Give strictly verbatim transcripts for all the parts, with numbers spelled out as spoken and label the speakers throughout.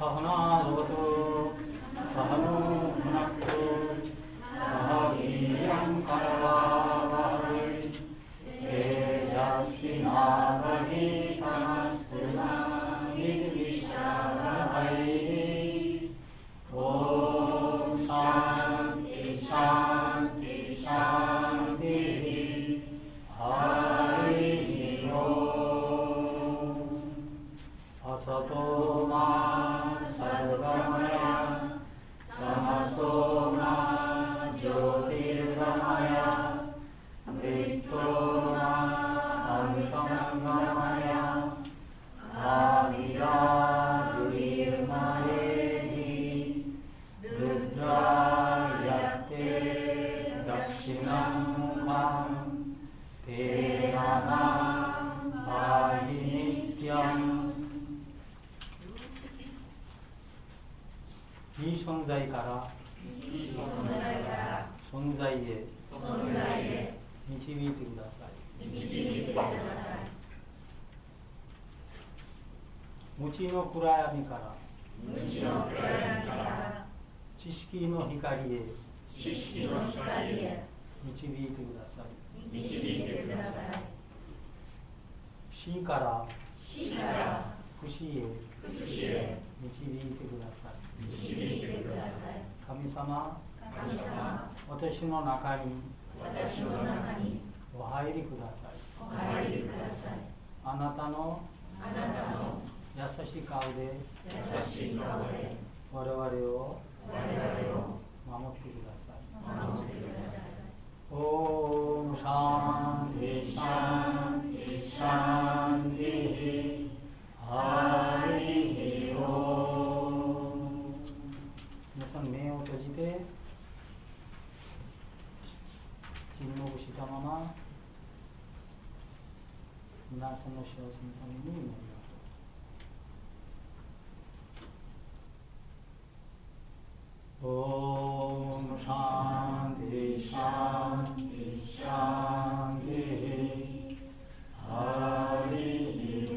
Speaker 1: सहना भवतु सहनो भुनक्तु सह वीर्यं करवावहै तेजस्विनावधीतमस्तु मा विद्विषावहै। ॐ शान्ति शान्ति शान्ति। हरिः ॐ। असतो मा सद्गमय तमसो मा ज्योतिर्गमय मृत्योर्मा अमृतंगमय आविराजुर्मयेहि रुद्रायते दक्षिणं मुखं तेन मां पाहि नित्यम्। 이 성자의 가라 성자의 미치미 드리다사이 무치노 쿠라야미 가라 지식이노 히카리에 미치미 드리다사이 시가라 구시에 미치미 드리다사이神様、私の中にお入りください。あなたの優しい顔で我々を守ってください。オームシャンティシャンティシャンティハリヒロ。皆さん目を閉じて沈黙したまま皆さんの幸せのために祈りましょう。オームシャンティシャンティシャンティハリヒロ。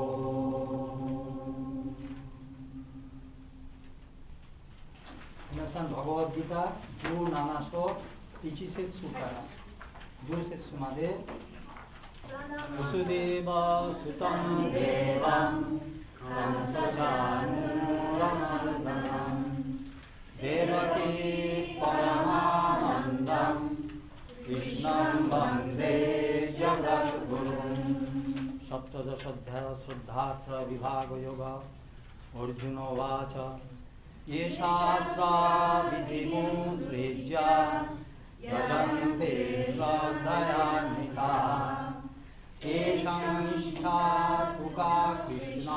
Speaker 1: 皆さん、バガバッドギータじゅうなな章いち節からじゅう節までウスデーバスタンデーバンカンサジャーヌラマルダナンデバティパラマナンダンクリシナンバンデジャガルグルンサプタダシャッダースラッダートラビバーゴヨガオリジノワーチャये शास्त्रा विधिमुत्सृज्य यजन्ते श्रद्धयान्विता तेषां निष्ठा तुका कृष्णा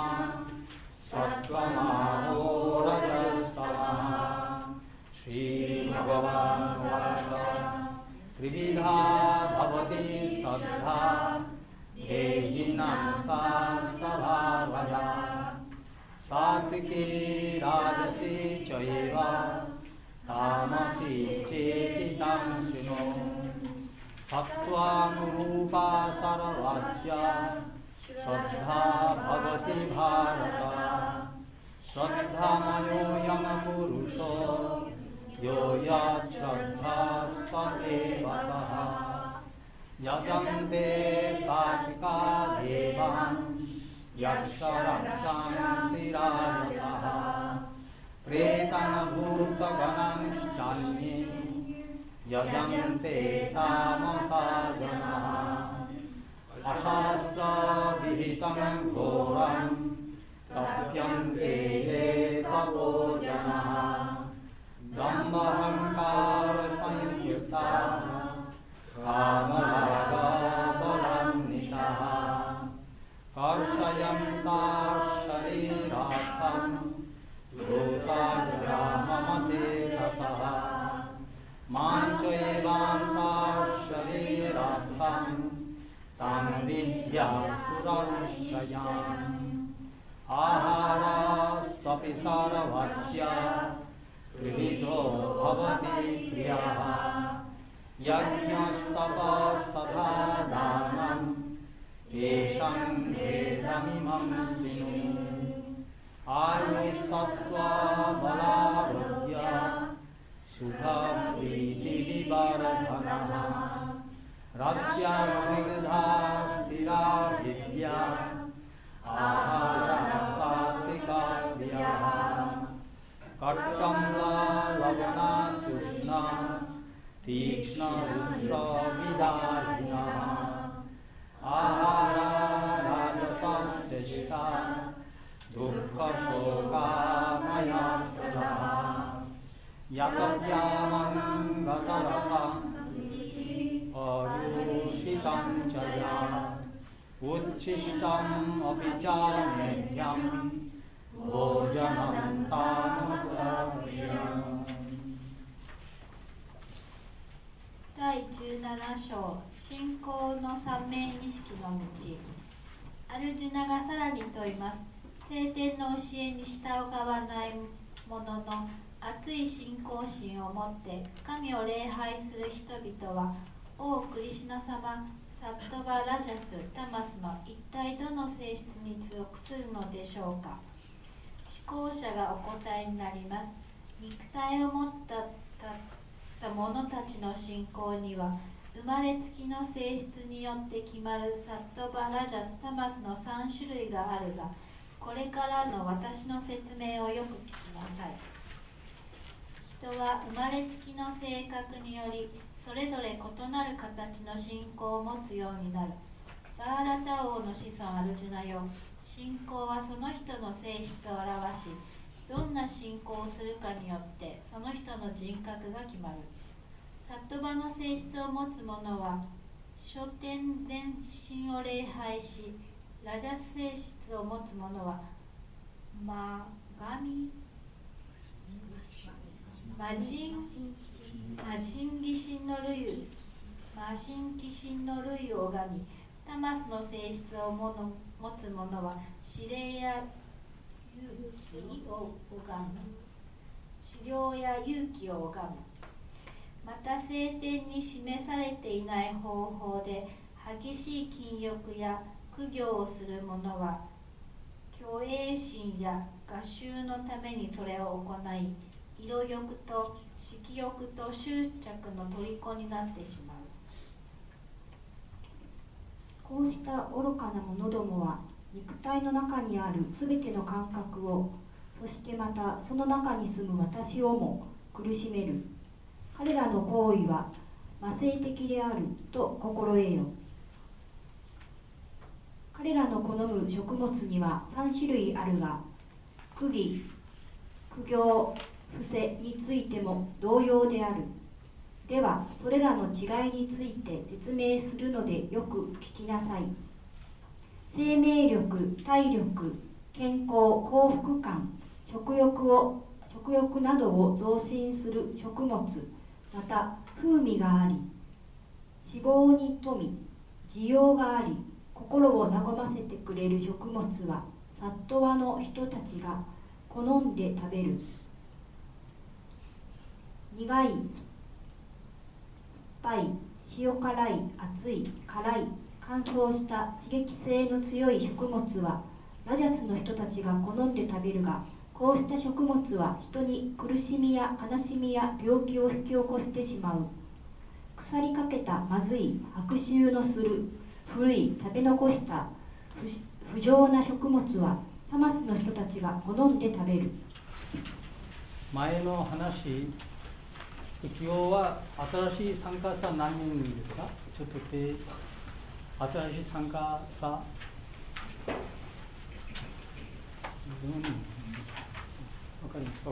Speaker 1: सत्त्वमहोरजस्तमः। श्रीभगवानुवाच त्रिविधा भवति श्रद्धा देहिनां सा स्वभावजा सात्विकी राजसी चैव तामसी चेति तं शृणु। सत्त्वानुरूपा सर्वस्य श्रद्धा भवति भारत। श्रद्धामयोऽयं पुरुषो यो यच्छ्रद्धा स एव सः। यजन्ते सात्विका देवान् यक्षरक्षांसि राजसः प्रेतान् यजन्ते तामसा जनाः। अशास्त्रविहितं घोरं तप्यन्ते ये तपो जनाः। दम्भहङ्कारसंयुक्ताः कामरागबलान्विताः कर्षयन्तः शरीरार्थं लोकाग्राममतेजसः। माञ्चैवान्तः शरीरार्थं तान् विद्यासुरनिश्चयान्। आहारस्त्वपि सर्वस्य त्रिविधो भवति प्रियः। यज्ञस्तपस्तथा दानं येषां भेदमिमं शृणु। आयुस्तत्वा बलारोग्य सुखप्रीतिविवर्धनः रस्या स्निग्धा स्थिरा विद्या आहारः सात्विका क्रियः कट्टम्ला लवणा तृष्णा तीक्ष्णरुद्रविदारिणः आहारा राजसस्यजिता दुःखशोकामयात्तरः यतव्यामङ्गतरसम् अरूषितं च या उच्छिष्टम् अपि च मेध्यं भोजनं तामसप्रियम्。
Speaker 2: だいじゅうなな章信仰の三名意識の道。アルジュナがさらに問います。聖典の教えに従わない者の熱い信仰心を持って神を礼拝する人々は、王クリシュナ様、サットバ・ラジャス、タマスの一体どの性質に属するのでしょうか。思考者がお答えになります。肉体を持った者たちの信仰には、生まれつきの性質によって決まるサットバ・ラジャス、タマスのさん種類があるが、これからの私の説明をよく聞きなさい。人は生まれつきの性格により、それぞれ異なる形の信仰を持つようになる。バーラタ王の子孫アルジュナよ、信仰はその人の性質を表し、どんな信仰をするかによってその人の人格が決まる。サットバの性質を持つ者は諸天全身を礼拝し、ラジャス性質を持つ者はマガミマジンマジンギシンの類マシンキシンの類を拝み、タマスの性質を持つ者は指令や勇気を拝む資料や勇気を拝む。また聖典に示されていない方法で激しい禁欲や苦行をする者は虚栄心や我習のためにそれを行い、色欲と色欲と執着の虜になってしまう。
Speaker 3: こうした愚かな者どもは、肉体の中にあるすべての感覚を、そしてまたその中に住む私をも苦しめる。彼らの行為は魔性的であると心得よ。彼らの好む食物にはさん種類あるが、苦技、苦行、伏せについても同様である。ではそれらの違いについて説明するのでよく聞きなさい。生命力、体力、健康、幸福感、食欲を食欲などを増進する食物、また風味があり、脂肪に富、滋養があり、心を和ませてくれる食物はサットワの人たちが好んで食べる。苦い、酸っぱい、塩辛い、熱い、辛い、乾燥した刺激性の強い食物はラジャスの人たちが好んで食べるが、こうした食物は人に苦しみや悲しみや病気を引き起こしてしまう。腐りかけたまずい、悪臭のする、古い、食べ残した不浄な食物はタマスの人たちが好んで食べる。
Speaker 1: 前の話、今日は新しい参加者何人いるですか？ちょっと手、新しい参加者よにん。わかりますか？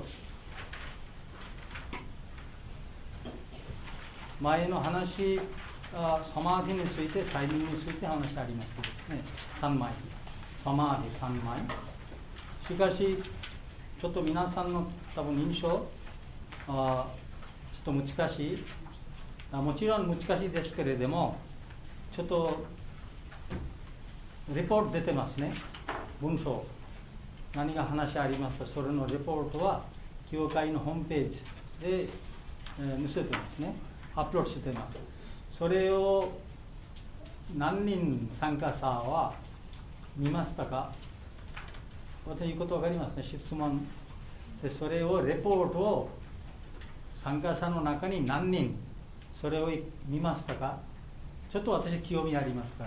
Speaker 1: 前の話、サマーディについて、催眠について話ありますけどですね、さんまい、サマーディさんまい。しかし、ちょっと皆さんの多分印象、あちょっと難しいあ、もちろん難しいですけれども、ちょっとレポート出てますね、文章。何が話ありますか、それのレポートは、教会のホームページで、えー、載せてますね、アップロードしてます。それを何人参加者は見ましたか？ 私言うこと分かりますね。質問で、それをレポートを参加者の中に何人それを見ましたか。ちょっと私興味ありますから。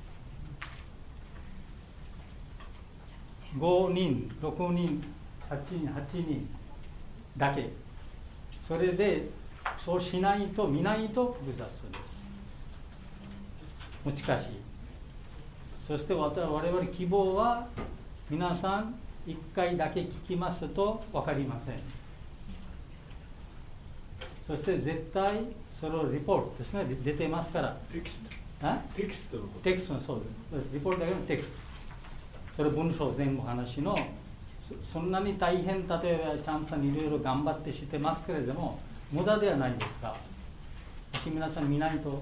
Speaker 1: ごにん、ろくにん、はちにん、はちにんだけ。それでそうしないと見ないと複雑です。難しい。そして我々希望は皆さんいっかいだけ聞きますと分かりません。そして絶対それをレポートですね、出てますから。
Speaker 4: テキスト。テキストのこと。
Speaker 1: テキストのそうです。レポートだけのテキスト。それ文章全部話の、そんなに大変、例えばチャンさんいろいろ頑張ってしてますけれども、無駄ではないですか。もし皆さん見ないと。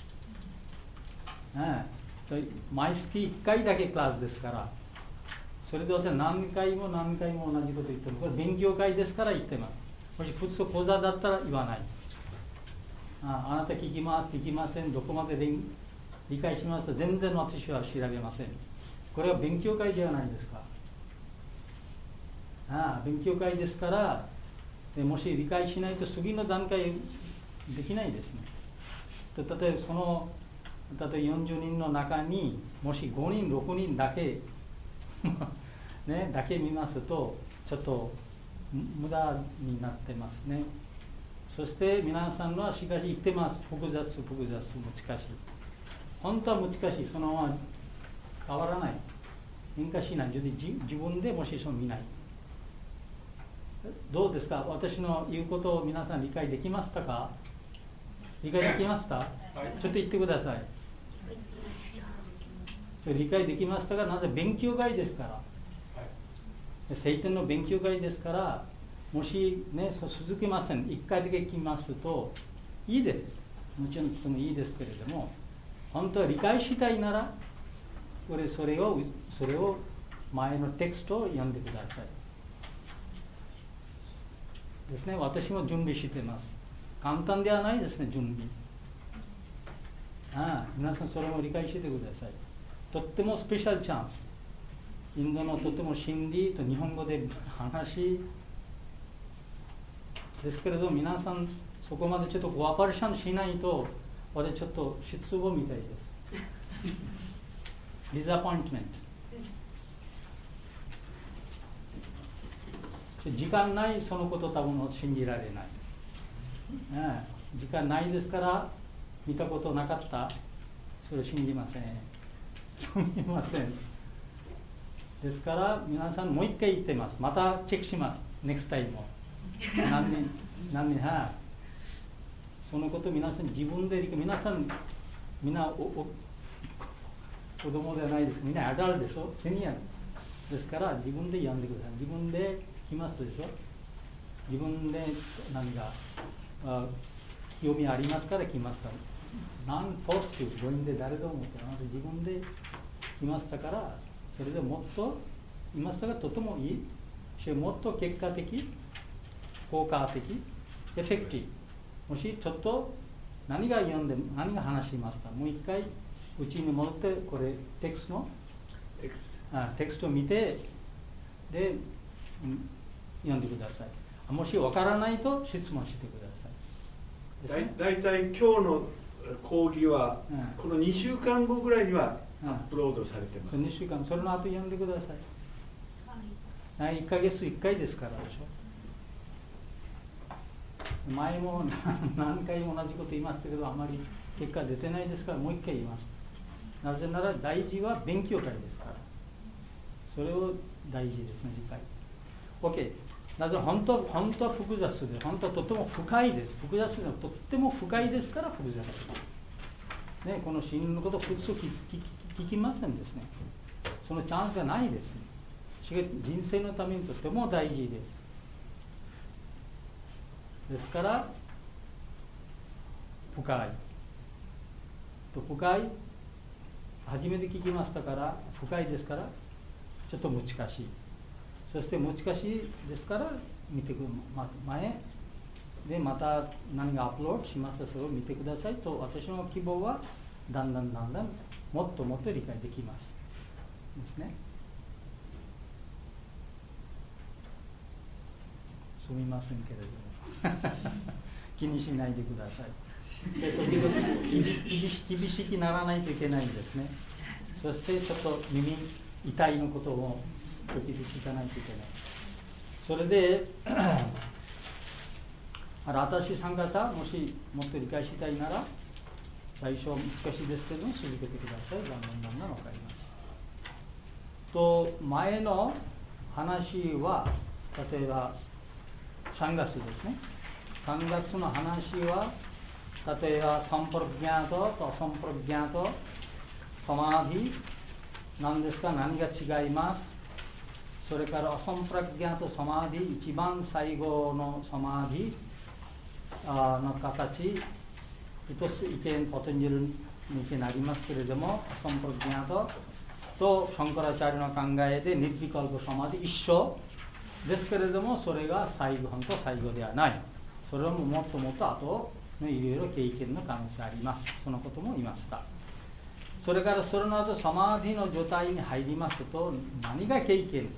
Speaker 1: ね、毎月いっかいだけクラスですから、それで私は何回も何回も同じこと言ってる。これ勉強会ですから言ってます。もし普通講座だったら言わない。ああなた聞きます、聞きません、どこまで理解しますと全然私は調べません。これは勉強会ではないですか。ああ勉強会ですから、でもし理解しないと次の段階できないですね。例えばその例えばよんじゅうにんの中にもしごにん、ろくにんだけね、だけ見ますとちょっと無駄になってますね。そして皆さんはしかし言ってます。複雑、複雑、難しい。本当は難しい。そのまま変わらない。変化しない。自分でもしその見ない。どうですか。私の言うことを皆さん理解できましたか。理解できました、はい、ちょっと言ってください。理解できましたが、なぜ勉強会ですから、はい、聖典の勉強会ですから、もしね、そう続けません、いっかいだけ聞きますといいです。もちろんとてもいいですけれども、本当は理解したいなら、これそれをそれを前のテキストを読んでください。ですね、私も準備してます。簡単ではないですね、準備。ああ、皆さんそれも理解してください。とってもスペシャルチャンス。インドのとても真理と日本語で話ですけれど、皆さんそこまでちょっとコアパレーションしないと、私ちょっと失望みたいです。ディザポイントメント。時間ない、そのこと多分信じられない。ああ、時間ないですから見たことなかった、それを信じません。信じません。ですから皆さんもう一回言ってます。またチェックします。ネクストタイムも。何年何年はそのこと皆さん自分で皆さんみんなおお子供ではないです。みんなアダルトでしょ。セニアですから自分で読んでください。自分で来ますでしょ。自分で何かあ興味ありますから来ますから。ナンフォースという母音で誰と思ってなので自分で来ましたから、それでもっといましたがとてもいいし、もっと結果的、効果的、エフェクティブ。もしちょっと何が読んで何が話しますか、もう一回うちに戻ってこれテキストの
Speaker 4: テキス
Speaker 1: トあテキストを見てで、うん、読んでください。もしわからないと質問してください。
Speaker 4: だいたい今日の講義は、うん、このにしゅうかんごぐらいにはアップロードされてます。
Speaker 1: うん、にしゅうかん、それの後読んでください。はい、いっかげついっかいですからでしょ。前も何回も同じこと言いましたけど、あまり結果出てないですから、もう一回言います。なぜなら大事は勉強会ですから。それを大事ですね、理解。OK。なぜ本当本当は複雑で、本当はとても深いです。複雑でとっても深いですから複雑です。ね、この真理のことを普通聞き、聞きませんですね。そのチャンスがないですね。しかし人生のためにとても大事です。ですから深い。と深い。初めて聞きましたから深いですからちょっと難しい。そして難しいですから見てくる前でまた何がアップロードしますか、それを見てくださいと。私の希望はだんだんだんだんもっともっと理解できますですね。 すみませんけれども気にしないでください。で時々厳し厳しくならないといけないんですね。そしてちょっと耳痛いのことを時々聞かないといけない。それで私参加者もしもっと理解したいなら最初は難しいですけども続けてください。だんだんだんだん分かります。と前の話は例えばさんがつですね。さんがつの話は例えばサンプルギャートとサンプルギャートサマーディ何ですか、何が違います。それからアサンプラギャートサマーディ一番最後のサマーディの形一つ意見ポテンジェルになりますけれども、アサンプルギャートとシャンカラチャリの考えでニッビカルコサマーディ一緒ですけれども、それが最後本当は最後ではない。それももっともっと後のいろいろ経験の可能性あります。そのことも言いました。それからそれの後サマーディの状態に入りますと何が経験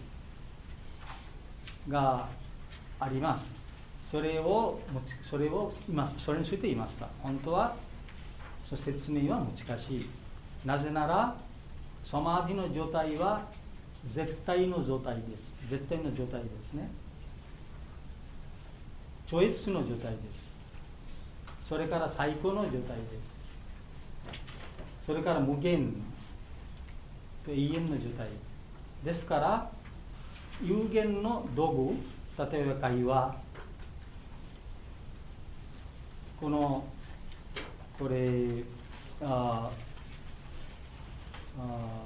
Speaker 1: があります。それをそれを言います。それについて言いました。本当はその説明は難しい。なぜならサマーディの状態は絶対の状態です。絶対の状態ですね。超越の状態です。それから最高の状態です。それから無限と永遠の状態ですから、有限の道具、例えば会話、このこれああ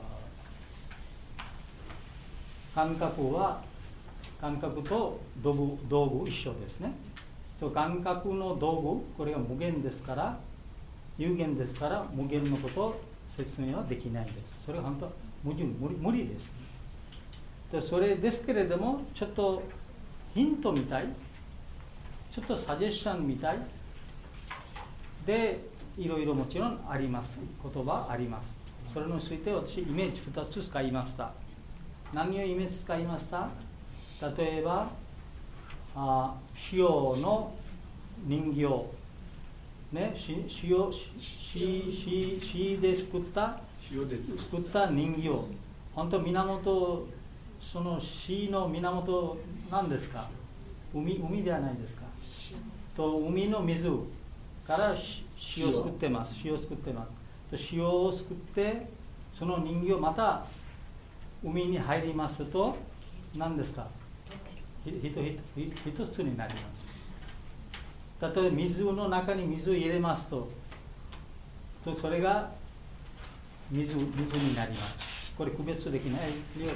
Speaker 1: 感覚は感覚と道具、道具一緒ですね。そう感覚の道具、これが無限ですから、有限ですから無限のことを説明はできないです。それは本当は無理、無理、無理です。でそれですけれども、ちょっとヒントみたい、ちょっとサジェッションみたいで、いろいろもちろんあります。言葉あります。それについて私イメージふたつ使いました。何をイメージ使いました？例えばあ塩の人形ね、塩しで作った
Speaker 4: 塩で
Speaker 1: 作った人形、本当源、その死の源何ですか？海、海ではないですか。と海の水から塩を作ってます。塩を作ってます。と塩を作ってその人形また海に入りますと何ですか？ひと一つになります。例えば水の中に水を入れますと、とそれが水、水になります。これ区別できない。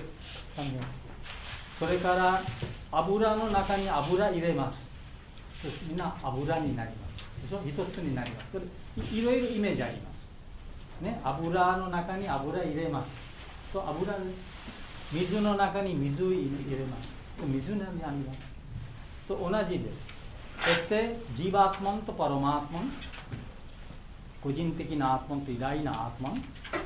Speaker 1: それから油の中に油入れます。みんな油になります。一つになります。それいろいろイメージあります。ね、油の中に油入れます。と油、水の中に水を入れます。水になります。と同じです。そしてジーバートマンとパロマートマン、個人的なアートマンと偉大なアートマン、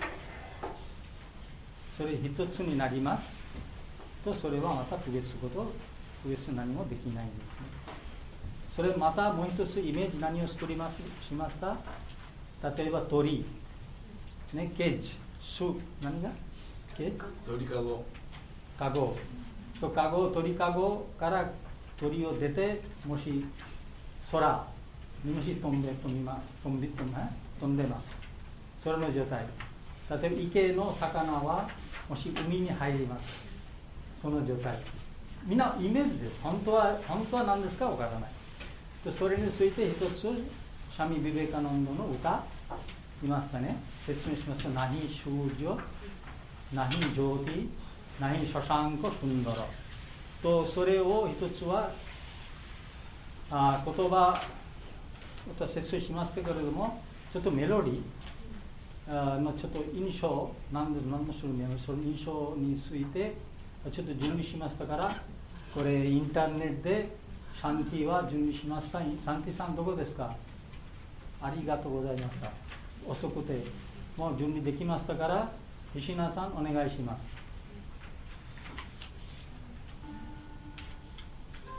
Speaker 1: それ一つになりますと、それはまた区別すること、区別何もできないんですね。それまたもう一つイメージ何を作りますしました？例えば鳥、ね、ケージ、巣、何がケージ？
Speaker 4: 鳥かご。
Speaker 1: かご。とかご、鳥かごから鳥を出て、もし空にもし飛んで飛びます、飛んで飛んで飛んでます。それの状態。例えば池の魚はもし海に入ります。その状態。みんなイメージです。本当は本当は何ですかわからない。でそれについて一つシャミ・ビベカノンドの歌いましたね。説明しますと、ナヒシュージョ、ナヒジョーティ、ナヒシャシャンコ・シュンドロ。とそれを一つはあ言葉私説明しますけれども、ちょっとメロディーのちょっと印象、何で何の種類もその印象についてちょっと準備しましたから、これインターネットでシャンティは準備しました。シャンティさんどこですか？ありがとうございました。遅くてもう準備できましたから、石名さんお願いします。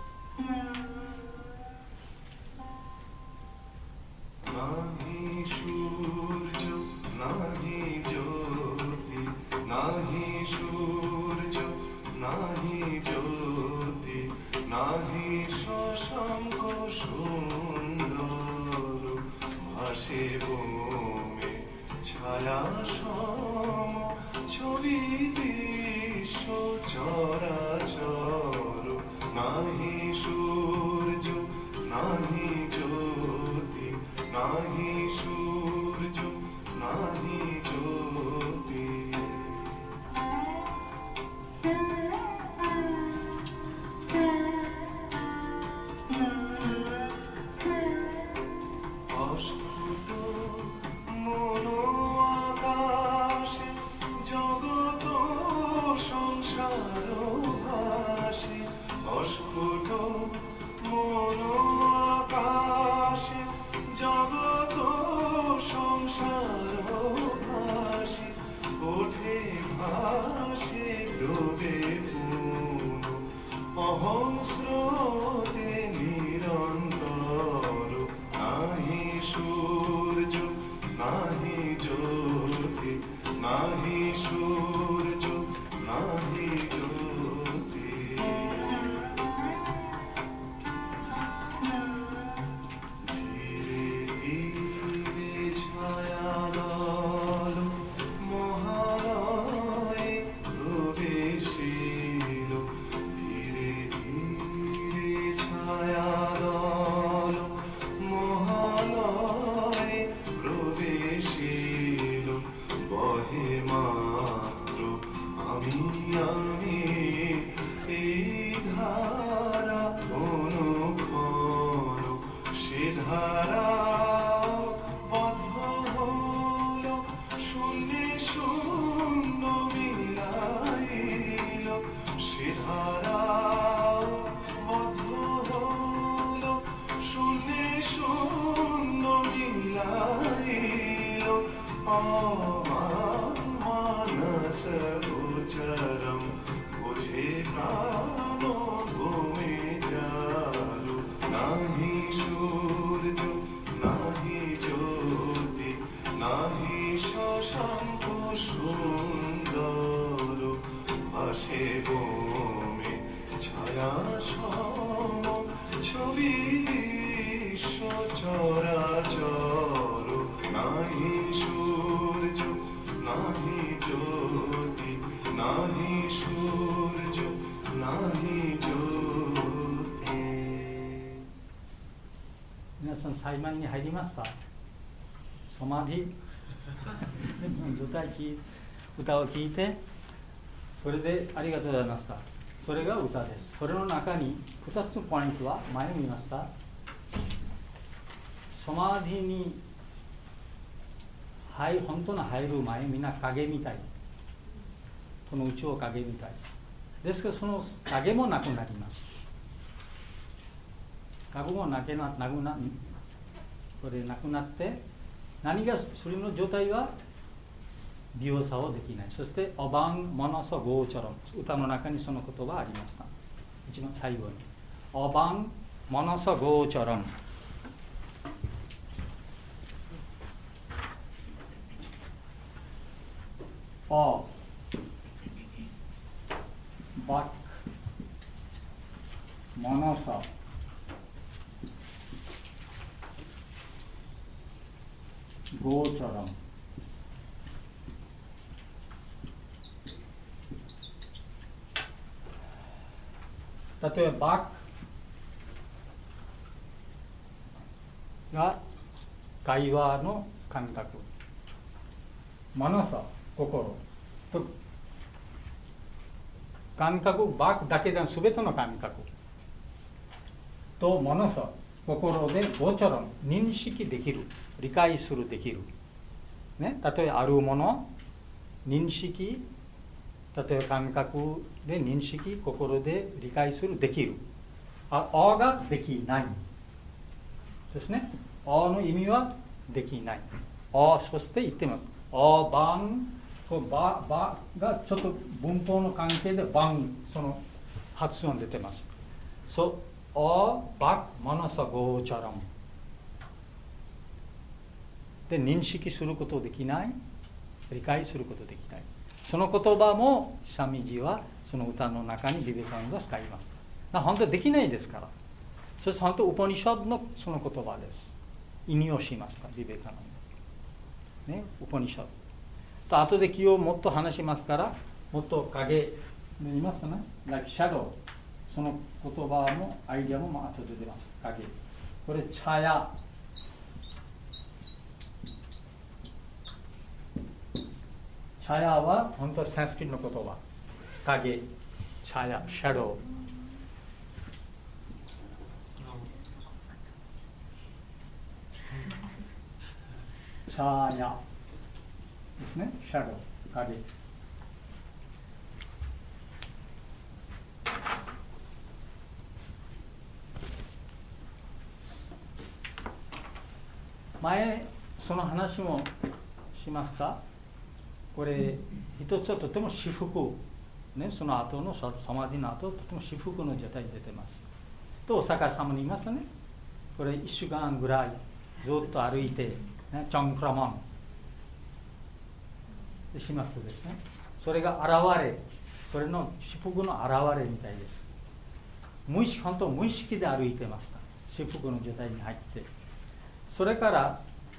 Speaker 1: 皆さん裁判に入りますか？サマディ歌を聴いて、それでありがとうございました。それが歌です。それの中にふたつのポイントは前見ました。サマディに入本当の入る前、みんな影みたい。この宇宙を影みたい。ですからその影もなくなります。影もなくななくなこれなくなって、何がそれの状態は美容さをできない。そしておばんものそゴーチョロン、歌の中にその言葉ありました。一番最後におばんものそゴーチョロン。おバックものそゴーチョロン。例えばバックが会話の感覚、マナサ心と感覚、バックだけで全ての感覚とマナサ心でゴーチョロン認識できる、理解するできる、ね、例えばあるもの認識、例えば感覚で認識、心で理解するできる。あ、あができないですね。あの意味はできない。あ、そして言ってます。あ、ばん、ば、ばがちょっと文法の関係でばん、その発音出てます。そアバクマナサゴーチャラムで認識することできない、理解することできない。その言葉もシャミジはその歌の中にビベカナンダが使います。本当にできないですから。そして本当ウパニシャドのその言葉です。引用しました、ビベカナンダ。ね、ウパニシャド。と後で気をもっと話しますから、もっと影言いますかね、like shadow。その言葉もアイデアも後で出ます。影。これ、チャヤ。チャヤは本当はサンスクリットの言葉。影、チャヤ、シャドウ。チャヤですね。シャドウ、影。前、その話もしますか。これ、一つはとても至福、ね、その後のサマディの後、とても至福の状態に出てます。と、お坂様に言いましたね。これ、一週間ぐらいずっと歩いて、ね、チョンクラマンしますとですね、それが現れ、それの至福の現れみたいです。無意識、本当無意識で歩いてました。至福の状態に入って。それから、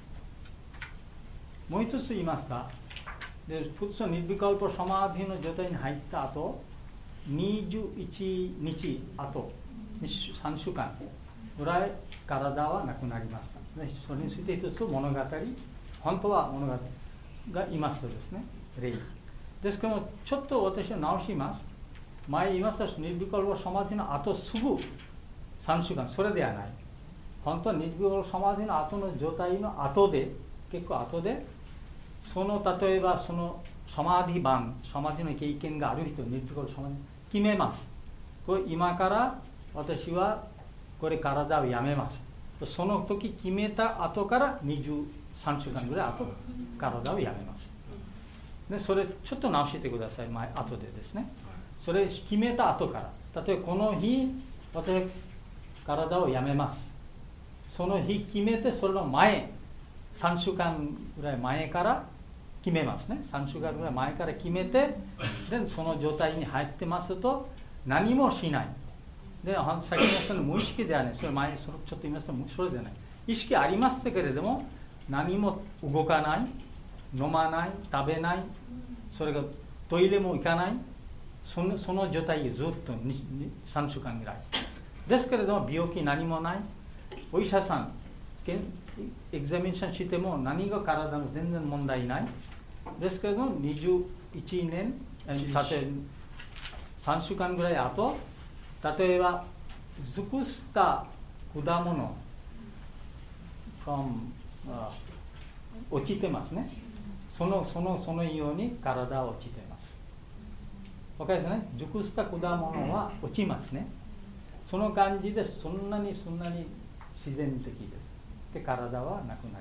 Speaker 1: もう一つ言いますか。で、普通ニッビカルパサマディの状態に入った後、にじゅういちにち後、さんしゅうかんぐらい体はなくなりました。それについて一つ物語、本当は物語がいますとですね、例。ですけども、ちょっと私は直します。前言いましたし、ニッビカルパサマディの後すぐさんしゅうかん、それではない。本当はニッビカルパサマディの後の状態の後で、結構後で、その例えばそのサマディ版、サマディの経験がある人にサマディ決めます。これ今から私はこれ体をやめます。その時決めた後からにじゅうさんしゅうかんぐらい後、体をやめます。で、それちょっと直してください、前後でですね。それ決めた後から、例えばこの日、私は体をやめます。その日決めて、それの前、さんしゅうかんぐらい前から決めますね。さんしゅうかんぐらい前から決めて、でその状態に入ってますと、何もしない。で、先にその無意識ではない。それ前、それちょっと言いますと、それではない。意識ありますけれども、何も動かない、飲まない、食べない、それがトイレも行かない、その、その状態でずっとさんしゅうかんぐらい。ですけれども、病気何もない。お医者さん、エグザミネーションしても何が体の全然問題ない。ですけれども、にじゅういちねん、例えばさんしゅうかんぐらい後、例えば、尽くした果物、from、uh, 落ちてますね。その、その、そのように体は落ちてます。わかりますね。尽くした果物は落ちますね。その感じで、そんなにそんなに自然的です。で、体はなくなります。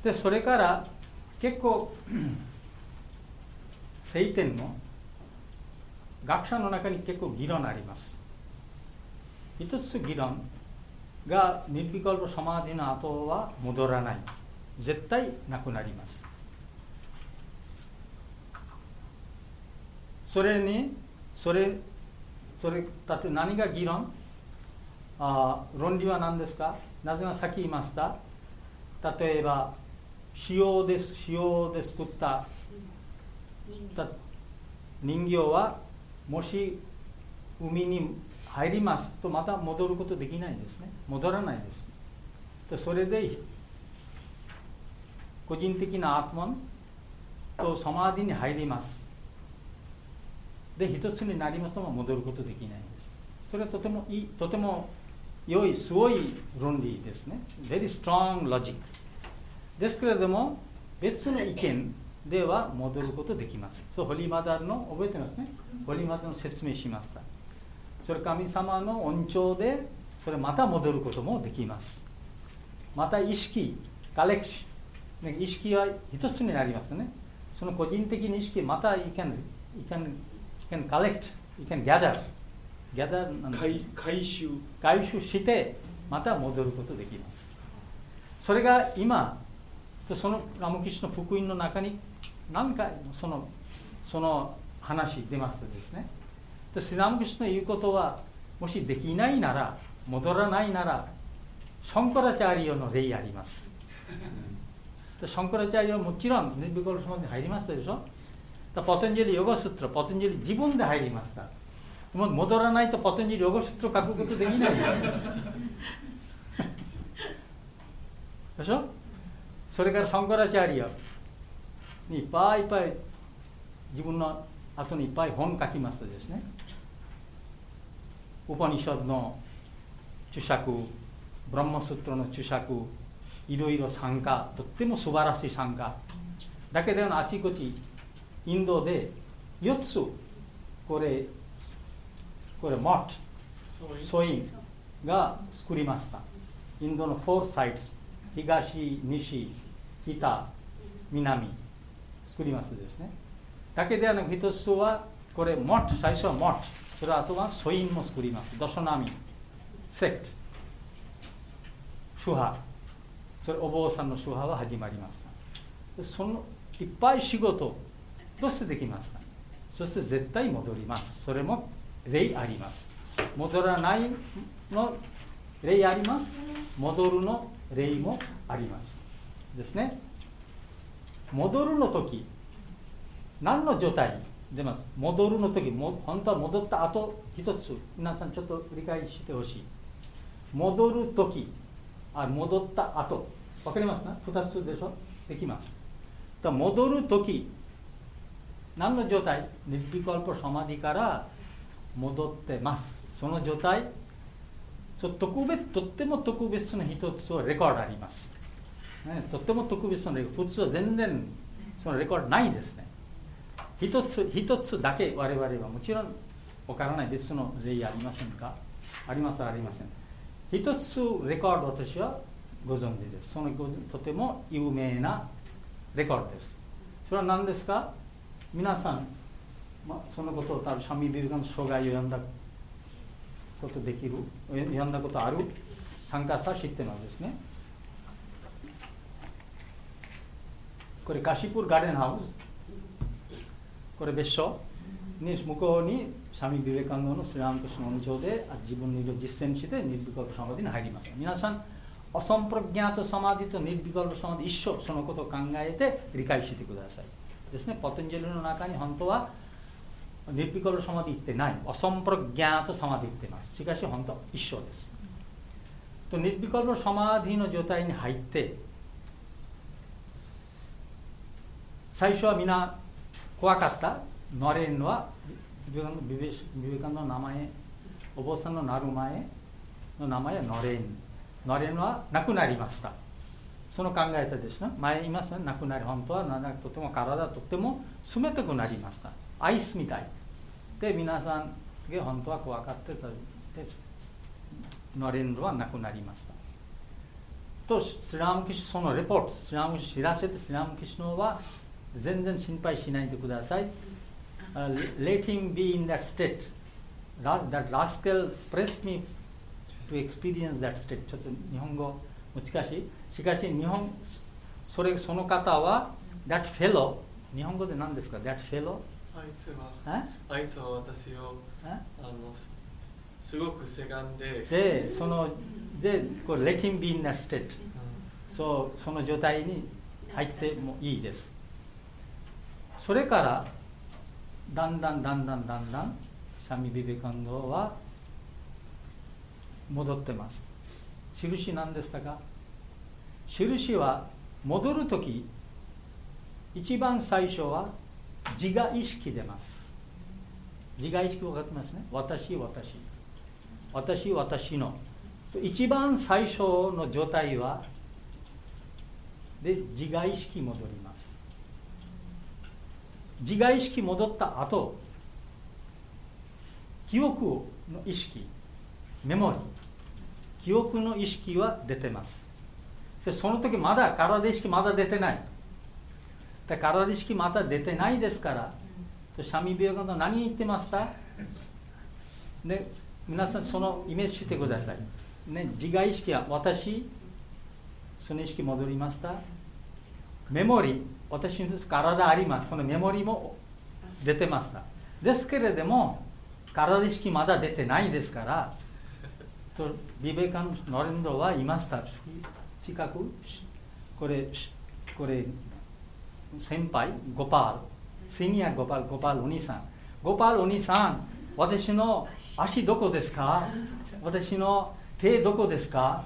Speaker 1: で、それから結構聖典の学者の中に結構議論あります。一つ議論がニッビカルパサマディの後は戻らない。絶対なくなります。それに、それ、それ、だって何が議論？あ、論理は何ですか？なぜならさっき言いました。例えば、塩で、塩で作った人形は、もし海に入りますと、また戻ることできないんですね。戻らないです。で、それで、個人的なアートマンとサマディに入ります。で、一つになりますと戻ることできないんです。それはとてもいい、とても良い、すごい論理ですね。very strong logic。ですけれども、別の意見では戻ることできます。そう、ホリーマダーの、覚えてますね。ホリーマダーの説明しました。それ神様の恩寵で、それまた戻ることもできます。また意識、カレクション。意識は一つになりますね。その個人的な意識、また you can, you can, you can collect, you can gather ギャダー
Speaker 4: 回収
Speaker 1: 回収してまた戻ることできます。それが今そのラムキシュの福音の中に何回もそのその話出ますとですね、スリラムキシュの言うことはもしできないなら、戻らないならシャンカラチャリオの例あります。シャンカラチャリオはもちろんニッビコルサマディに入りましたでしょ。パタンジャリヨガスートラ、パタンジャリ自分で入りました。もう戻らないとパタンジャリヨガスートラ書くことできないでしょ。それからシャンカラチャリオにいっぱいいっぱい自分の後にいっぱい本書きますとですね、ウパニシャドの注釈、ブランマスートラの注釈、いろいろ参加、とっても素晴らしい参加だけではあちこちインドでよっつこれこれモットソインが作りました。インドのフォーサイト、東、西、北、南作りますですね。だけではなく一つはこれモット、最初はモット、それあとはソインも作ります。ドショナミ、セクト、シュハ、それお坊さんのシュハは始まりました。そのいっぱい仕事どうしてできました。そして絶対戻ります。それも例あります。戻らないの例あります。戻るの例もありますですね。戻るの時何の状態出ます。戻るの時も本当は戻った後一つ皆さんちょっと理解してほしい。戻る時あ戻った後わかりますか。二つでしょ。できます。だ戻る時何の状態。ニッビコルパサマディから戻ってます。その状態そ特別とっても特別な一つはレコードあります、ね、とっても特別なレコード、普通は全然そのレコードないですね。一つ一つだけ我々はもちろんわからない別の例ありませんか。ありますありません。一つレコード私はご存知です。そのとても有名なレコードです。それは何ですか。皆さん、まあ、そのことを多分シャミビルガの生涯を読んだことできる読んだことある参加者知ってますですね。これカシプルガーデンハウス、これ別所に向こうにシャミビベカンドのスリラムクシュの恩情で自分の実践してニッビコルサマディに入ります。皆さんアサンプラギャートサマディとニッビコルサマディ一緒、そのことを考えて理解してくださいですね。パタンジャリの中に本当はニッビコルサマディ言ってない。アサンプラギャートサマディ言ってます。しかし本当は一緒です。とニッビコルサマディの状態に入って最初はみんな怖かった。ノレンはビベカンドの名前、お坊さんのなる前の名前はノレン。ノレンはなくなりました。その考え方ですね。前言いますね。なくなり、本当はとても体とても冷たくなりました。アイスみたいで皆さんが本当は怖かってたノレンはなくなりましたと、スリラムキシュそのレポート、スリラムキシュ知らせて、スリラムキシュのは全然心配しないでください。Uh, let him be in that state. That rascal pressed me to experience that state. ちょっと日本語難しい。しかし日本それその方は that fellow、 日本語で何ですか that fellow。
Speaker 5: あいつはあいつは私をあのすごくせがんで
Speaker 1: でそのでこれ let him be in that state、うん、そうその状態に入ってもいいです。それからだんだんだんだんだんだんシャミビベカンドは戻ってます。印何でしたか。印は戻るとき一番最初は自我意識出ます。自我意識分かってますね。私私私私の一番最初の状態はで自我意識戻ります。自我意識戻った後記憶の意識、メモリー、記憶の意識は出てます。その時まだ体意識まだ出てない。体意識まだ出てないですから、シャミビヨガの何言ってました？で皆さんそのイメージしてください、ね、自我意識は私、その意識戻りました。メモリー、私に体あります。そのメモリーも出てました。ですけれども体意識まだ出てないですから、とビベカノレンドは言いました。近くこれこれ先輩ゴパール、シニアゴパール、ゴパールお兄さん、ゴパールお兄さん、私の足どこですか？私の手どこですか？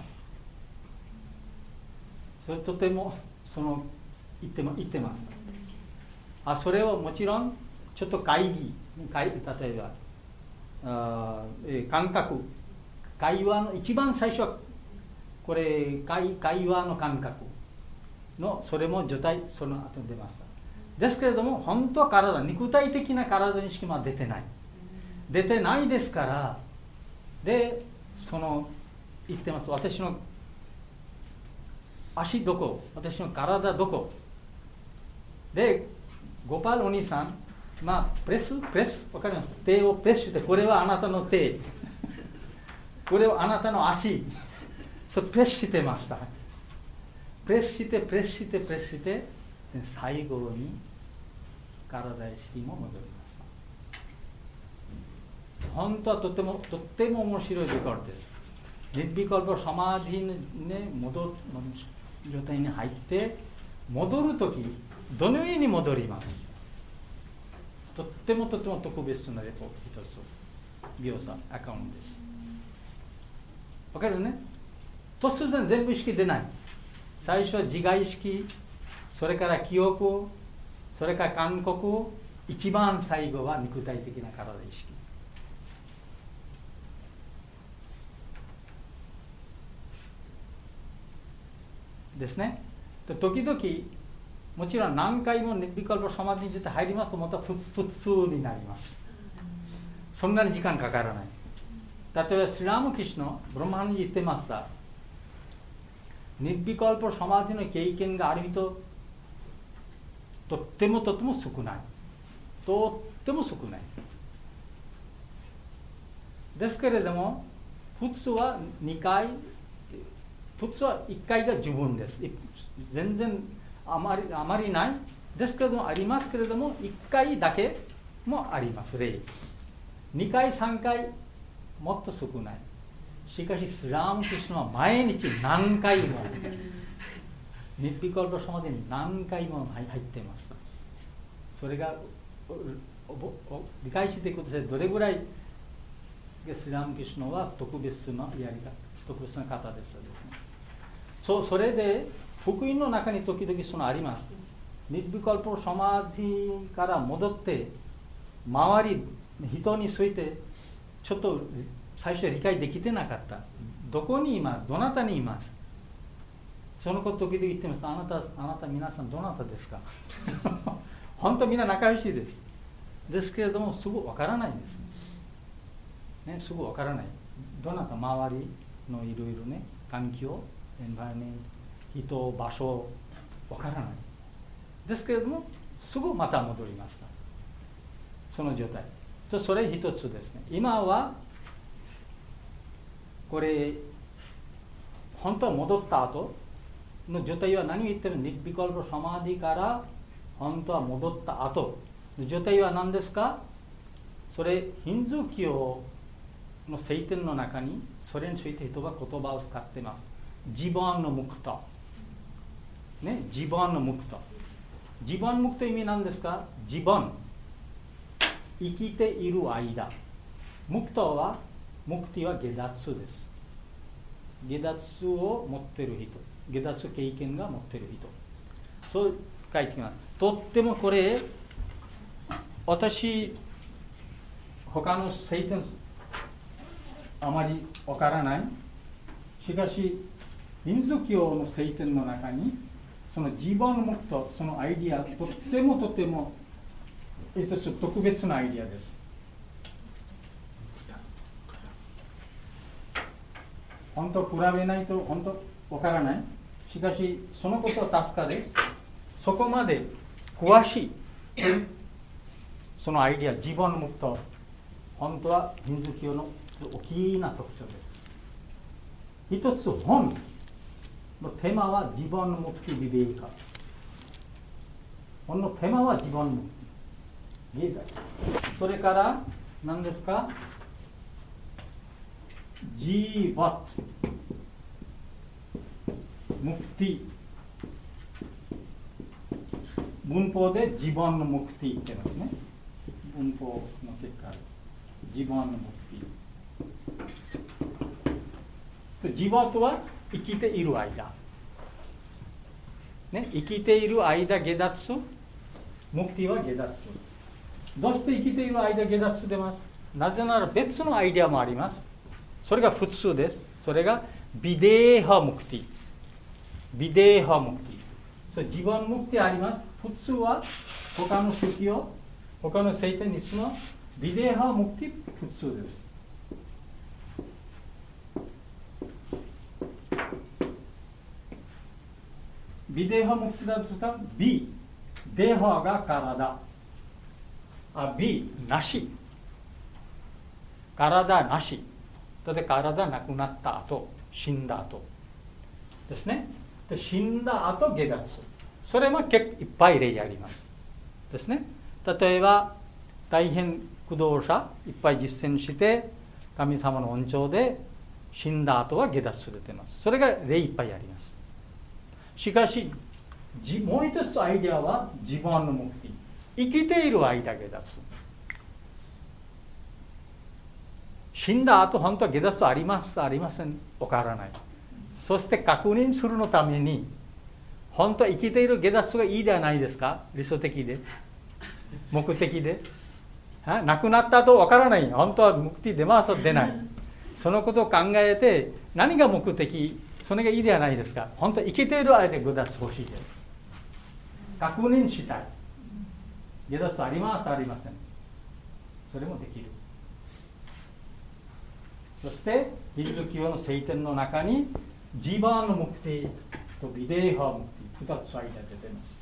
Speaker 1: それとてもその言っても言ってます。あ、それをもちろんちょっと会議、会例えばあ、えー、感覚、会話の一番最初はこれ 会, 会話の感覚のそれも除体その後に出ました。ですけれども本当は体、肉体的な体の意識は出てない。出てないですから、でその言ってます。私の足どこ、私の体どこで、ゴパールお兄さん、まあプレスプレスわかります。手をプレスして、これはあなたの手、これはあなたの足、そうプレスしてました。プレスしてプレスしてプレスして、最後に体意識も戻りました。本当はとてもとっても面白いレコードです。ニッビカルパサマーディに、ね、戻る状態に入って戻るときどのように戻ります。とってもとっても特別なレポート一つ描写アカウントです。わかるね。突然全部意識出ない。最初は自我意識、それから記憶、それから感覚、一番最後は肉体的な体意識ですね。時々もちろん何回もニッビカルパサマディに入りますとまた普通になります。そんなに時間かからない。例えばスリラムキシュのブラマンに言ってました。ニッビカルパサマディの経験がある人、とってもとっても少ない。とっても少ない。ですけれども普通はにかい、普通はいっかいが十分です。全然あまりあまりないですけれどもありますけれども、いっかいだけもあります例。にかいさんかいもっと少ない。しかしスラムキシュは毎日何回もニッビカルパサマディに何回も入っています。それが理解してください。どれぐらいスラムキシュは特別なやり方、特別な方ですですね。そ, それで福音の中に時々そのあります。ニッビカルパサマディから戻って周り人についてちょっと最初は理解できてなかった。どこにいます、どなたにいます。そのこと時々言ってます。あなた、あなた皆さんどなたですか本当みんな仲良しです。ですけれどもすぐわからないんです、ね、すぐわからない。どなた、周りのいろいろね、環境、エンバイメント、人、場所、わからない。ですけれどもすぐまた戻りました。その状態。それ一つですね。今はこれ本当は戻った後の状態は何を言ってもニッビカルパサマディから本当は戻った後の状態は何ですか。それヒンズー教の聖典の中にそれについて人が言葉を使っています。ジバンのムクタ、ね、ジバンのムクタ、ジバンムクタ意味なんですか。ジバン、生きている間。ムクタは目的は下脱です。下脱を持っている人、下脱経験が持っている人、そう書いてきます。とってもこれ私他の聖典あまりわからない。しかしヒンズー教の聖典の中にそのジバンムクタ、そのアイディアとってもとても一つ特別なアイディアです。本当比べないと本当わからない。しかしそのことは確かです。そこまで詳しいそのアイディア、自分の目と本当はヒンズー教の大きな特徴です。一つ本のテーマは自分の目的ビベーカ。本のテーマは自分の目的芸大。それから何ですか、ジーバッ目的、文法で自分の目的って言ってますね。文法の結果、自分の目的。ジバとは生きている間、ね、生きている間下脱する、目的は下脱する。どうして生きている間下脱出ます？なぜなら別のアイデアもあります。それが普通です。それがビデーハ目的。ビデーハ目的。それ自分目的あります。普通は他の宗教、他の聖典にそのビデーハ目的普通です。ビデーハ目的だとしたら B、デーハが体。あ、B、なし。体なし。だって体なくなった後、死んだ後ですね。で死んだ後下脱。それも結構いっぱい例ありますですね。例えば大変駆動者いっぱい実践して神様の恩寵で死んだ後は下脱出てます。それが例いっぱいあります。しかしもう一つアイデアは自分の目的。生きている間下脱。死んだ後本当は下脱ありますありませんわからない。そして確認するのために本当は生きている下脱がいいではないですか。理想的で目的で亡くなった後わからない。本当は目的出ます出ない。そのことを考えて何が目的、それがいいではないですか。本当は生きている間下脱欲しいです。確認したい。下脱ありますありません。それもできる。そしてヒルズ教の聖典の中にジバーの目的とビデーハー目的ふたつ間出ています。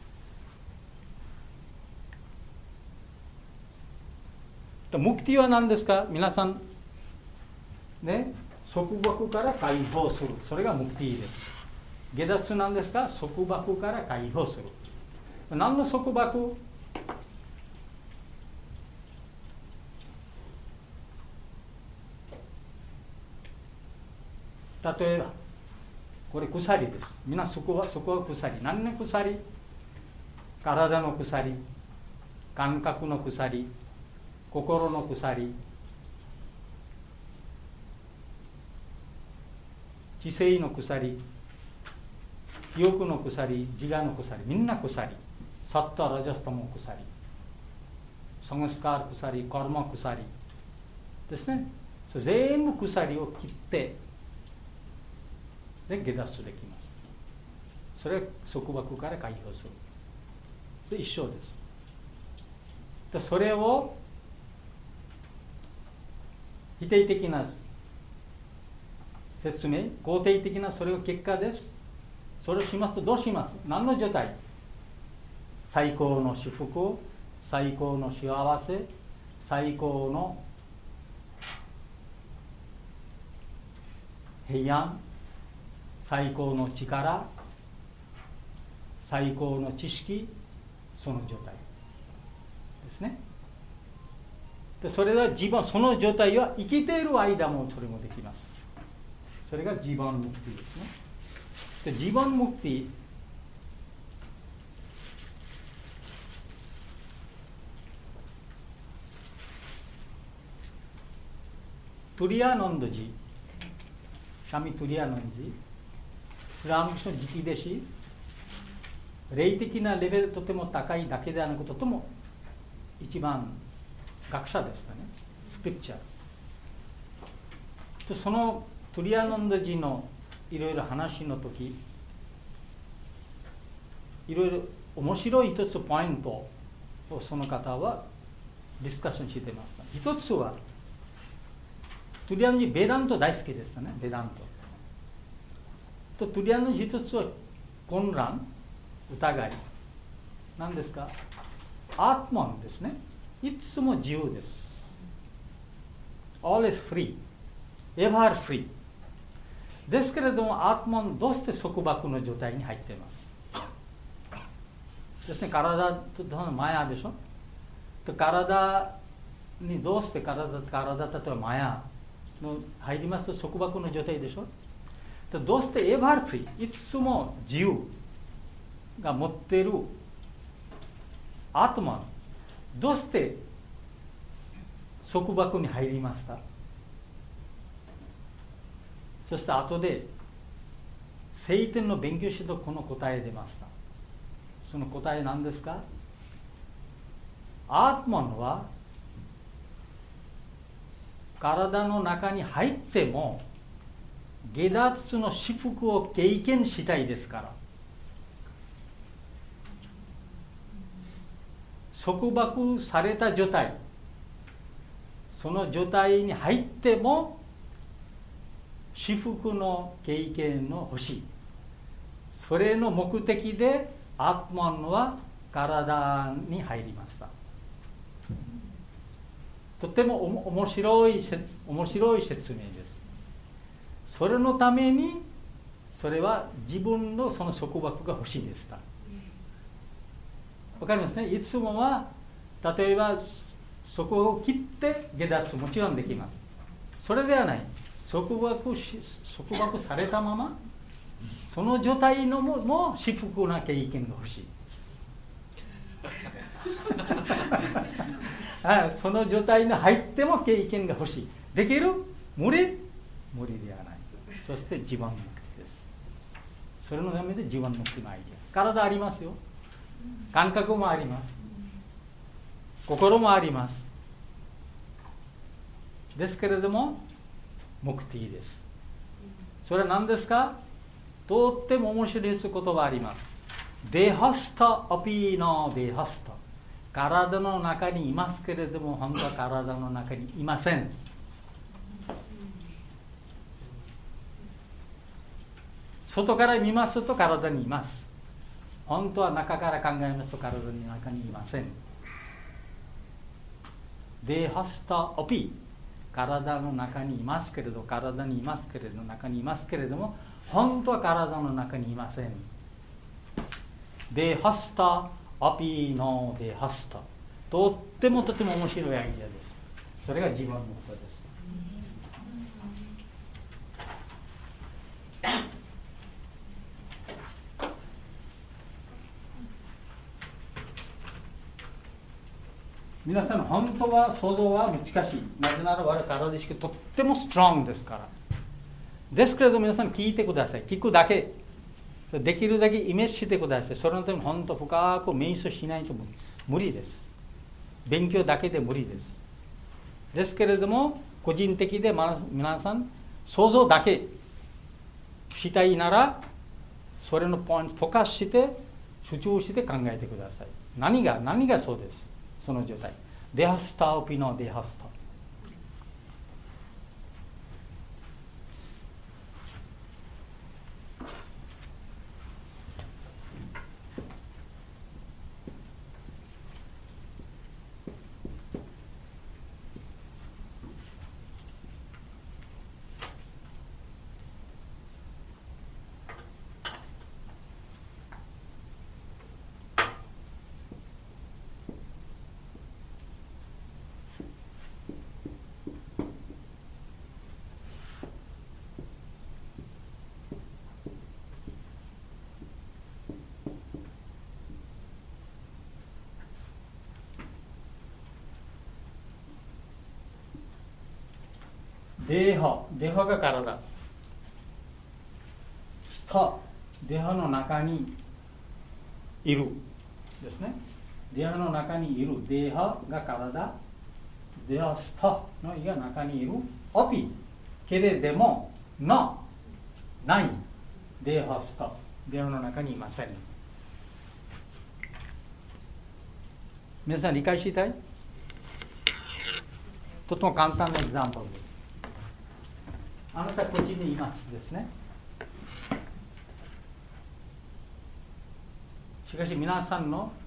Speaker 1: 目的は何ですか。皆さんね、束縛から解放する。それが目的です。下脱なんですか。束縛から解放する。何の束縛？例えばこれ鎖です。みんなそこはそこは鎖。何の鎖？体の鎖、感覚の鎖、心の鎖、知性の鎖、記憶の鎖、自我の鎖、みんな鎖。サッタラジャスタも鎖、サンスカー鎖、カルマ鎖ですね。全部鎖を切ってで下脱できます。それは束縛から解放する。それ一緒です。でそれを否定的な説明、肯定的なそれが結果です。それをしますとどうします？何の状態？最高の祝福、最高の幸せ、最高の平安、最高の力、最高の知識、その状態ですね。でそれは自分、その状態は生きている間もそれもできます。それが自分目的ですね。で自分目的、トゥリアノンド寺、シャミトゥリアノン寺、スラムの直弟子、霊的なレベルとても高いだけではなくとても一番学者でしたね。スクリプチャーとそのトゥリアノンド寺のいろいろ話の時、いろいろ面白い一つポイントをその方はディスカッションしてました。一つはトゥリアノン寺ベダント大好きでしたね。ベダントとトゥリアノン寺一つは混乱、疑い何ですか。アートマンですね。いつも自由です。All is free。 エバーフリーですけれども、アートマンどうして束縛の状態に入っていますですね。体とマヤでしょ。体にどうして体体例えばマヤの入りますと束縛の状態でしょ。どうしてエバーフリー、いつも自由が持っているアートマン、どうして束縛に入りました？そして後で聖典の勉強しとこの答え出ました。その答え何ですか？アートマンは体の中に入っても下脱の至福を経験したいですから。束縛された状態、その状態に入っても至福の経験の欲しい。それの目的でアートマンは体に入りました。とてもお面白い説、面白い説明です。それのために、それは自分のその束縛が欲しいでした。わかりますね。いつもは例えばそこを切って下脱もちろんできます。それではない。束縛し束縛されたままその状態のもも至福な経験が欲しい。あ、その状態に入っても経験が欲しい。できる？無理？無理ではない。そして自分の目的です。それのためで自分の目的のアイデア。体ありますよ。感覚もあります。心もあります。ですけれども目的です。それは何ですか？とっても面白い言葉あります。デハスタアピーのデハスタ。体の中にいますけれども本当は体の中にいません。外から見ますと体にいます。本当は中から考えますと体の中にいません。デハスタオピ、体の中にいますけれど、体にいますけれど、中にいますけれども、本当は体の中にいません。デハスタオピのデハスタ。とってもとても面白いアイデアです。それが自分のことです。皆さん本当は想像は難しい。なぜなら我々体意識とってもストロングですから。ですけれど皆さん聞いてください。聞くだけ。できるだけイメージしてください。それのために本当深く瞑想しないと無理です。勉強だけで無理です。ですけれども個人的で皆さん想像だけしたいならそれのポイントフォーカスして集中して考えてください。何が何がそうです。その状態。デハスタオピのデハスタ。デハ、デハが体。スタ、デハの中にいるですね。デハの中にいる。デハが体。デハスタの意が中にいる。オピ、けれども、な、ない。デハスタ、デハの中にいません。皆さん理解したい？とても簡単なエグザンプルです。あなたこっちにいますですね。しかし皆さんの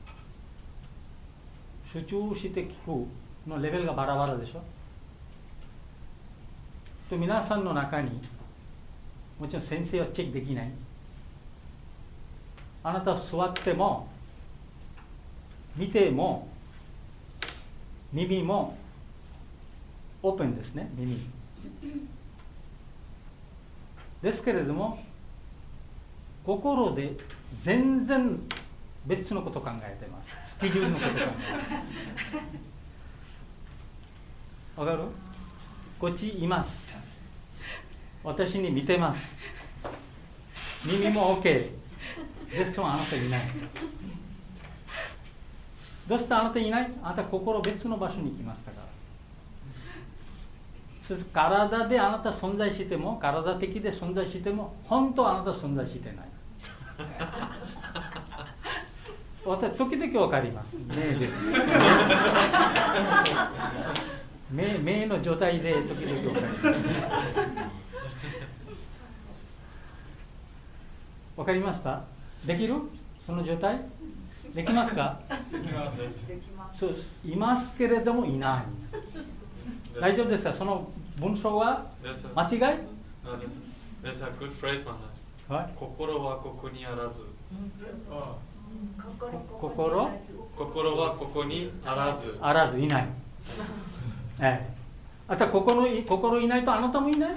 Speaker 1: 集中して聞くのレベルがバラバラでしょ。 と皆さんの中にもちろん先生はチェックできない。あなたは座っても見ても耳もオープンですね、耳。ですけれども心で全然別のことを考えています。スケジュールのことを考えています。わかる？こっちいます。私に見てます。耳も OK。ですけどあなたいない。どうしてあなたいない？あなた心別の場所に行きましたから。そして体であなた存在しても、体的で存在しても、本当はあなた存在してない。私、時々わかります。目で。目, 目の状態で時々わかります。わかりました？できる？その状態？できますか？できます。そう、いますけれどもいない。大丈夫ですか？その文章は間違い？
Speaker 5: There's a good phrase, man. 心はここにあらず。
Speaker 1: 心？
Speaker 5: 心はここにあらず。
Speaker 1: あらず、いない。ええ、あと心、心いないとあなたもいない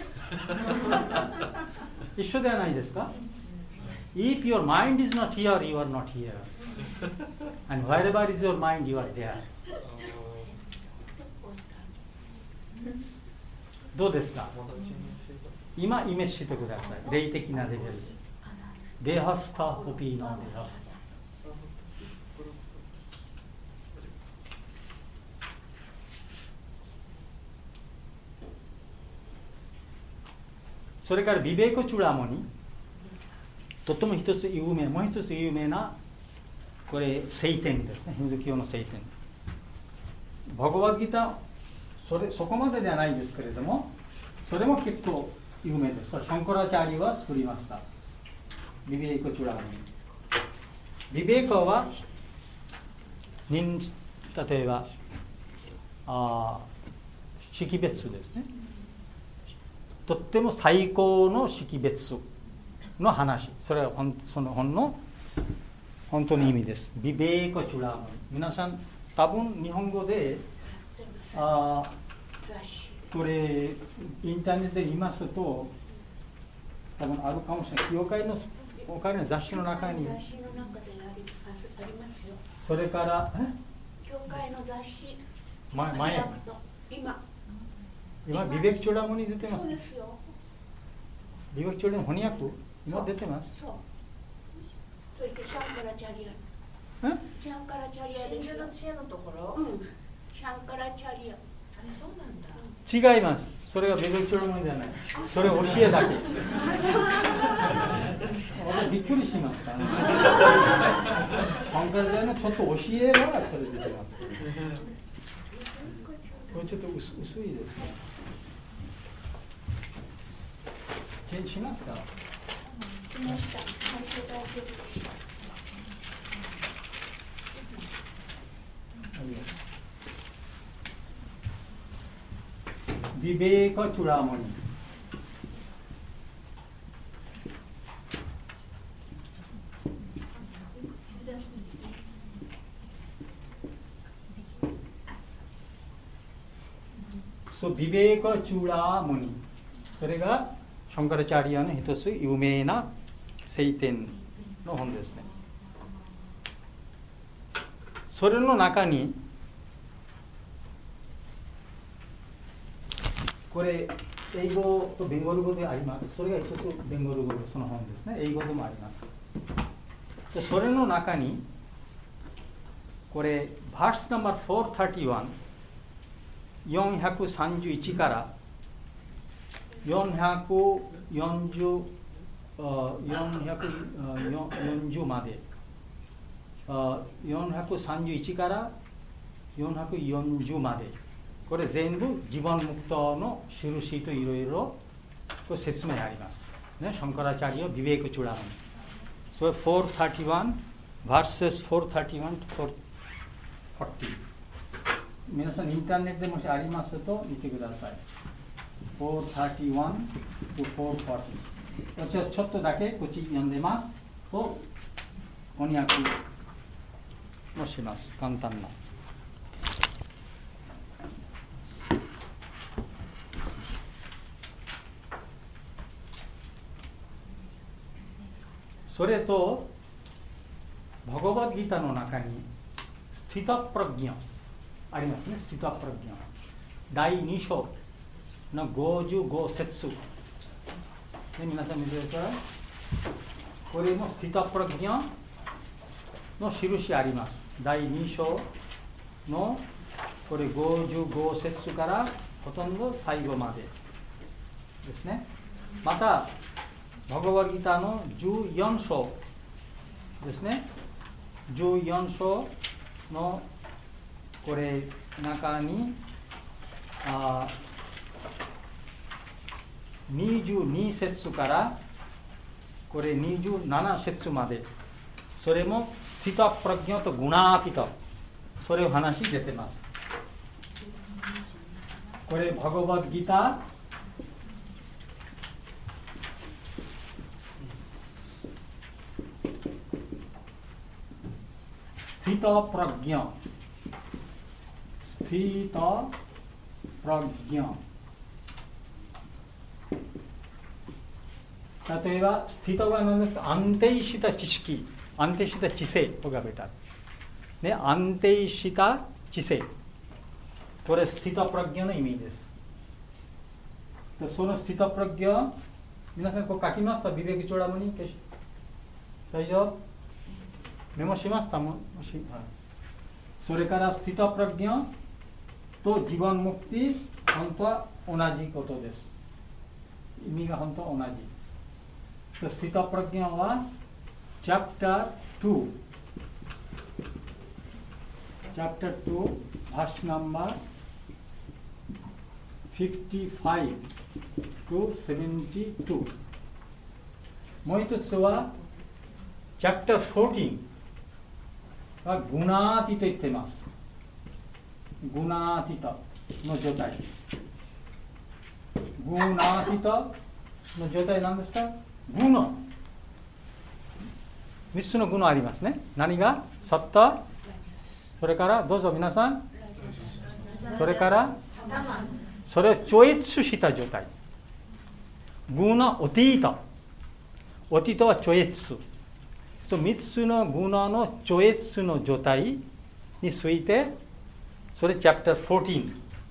Speaker 1: 一緒ではないですか？ If your mind is not here, you are not here. And wherever is your mind, you are there. どうですか？今イメージしてください。霊的なレベルで。デハスターコピーのデハスター。それからビベーコチュラモニ、とっても一つ有名、もう一つ有名なこれ聖典ですね、ヒンズー教の聖典。バガバッドギター、それそこまでではないですけれども、それも結構有名です。シャンコラチャーリは作りました。ビベーコチュラモニ。ビベーコは人、例えばあ識別ですね。とっても最高の識別の話。それはその本の本当の意味です。ビベーコチュラモニ。皆さん、多分日本語であこれインターネットで言いますと多分あるかもしれない。教会のお金の雑誌の中にそれから
Speaker 6: 教会の雑誌
Speaker 1: 前前
Speaker 6: 今
Speaker 1: 今ビベーコチュラモニ出てます。
Speaker 6: そうですよ。
Speaker 1: ビベーコチュラモニ翻訳今出てます。
Speaker 6: そう。それでシャンカラチャリア。シャンカラチャリアですよ。真珠の知恵のところ。うん。シャンカラチャリア。あれそうなんだ。
Speaker 1: 違います。それがビベーコチュラモニじゃない。それ教えだけ。俺びっくりしました。シャンカラチャリアのちょっと教えはそれ出てます。これちょっと 薄, 薄いですね。チェンジしますか？
Speaker 6: しました。最初だけでした。
Speaker 1: ビベーコチュラモニ。そう、ビベーコチュラモニ。それがシャンカラチャリアの一つ有名な聖典の本ですね。それの中にこれ英語とベンゴル語であります。それが一つベンゴル語でその本ですね。英語でもあります。でそれの中にこれバースナンバーよんひゃくさんじゅういち、よんひゃくさんじゅういちからよんひゃくよんじゅう、よんひゃくよんじゅうまでよんひゃくさんじゅういちからよんひゃくよんじゅうまでこれ全部ジバンムクトの印といろいろ説明あります。ね、シャンカラチャリア、ビベーコチュラモニ。それよんひゃくさんじゅういち verses よんひゃくさんじゅういち to よんひゃくよんじゅう。皆さんインターネットでもしありますと見てください。 フォーサーティワン to フォーフォーティー。私はちょっとだけこっち読んでますと翻訳をします。簡単な。それとバガバッドギータの中にスティタプラギャありますね。スティタプラギャだいに章のごじゅうご節、ね、皆さん見てください。これもスティタプラギャの印あります。だいに章のこれごじゅうご節からほとんど最後までですね。またバガバッドギータのじゅうよん章ですね。じゅうよん章のこれ中にあにじゅうに節からこれにじゅうなな節まで、それもスティタプラギャとグナーティタ、それを話出てます。これバガバッドギータスティタプラギャスティタプラギャ例えばスティタは何ですか。安定した知識、安定した知性とがベタ、ね、安定した知性、これスティタプラギャの意味です。でそのスティタプラギャ皆さんこう書きますか。ビベクチョラムに大丈夫、メモしますか。もし、はい、それからスティタプラギャとジバンムクティ、本当は同じことです。意味が本当は同じ。スティタプラギャはチャプターに、チャプターに、バースナンバーごじゅうご とななじゅうに。もう一つはチャプターじゅうよんはグナーティと言っています。グナーティタの状態。グナーティタの状態なんですか。グナ。みっつのグナありますね。何がサッタ、それからどうぞ皆さん、それからそれを超越した状態。グナオティータ。オティータは超越。そのみっつのグナの超越の状態について、それチャプターじゅうよん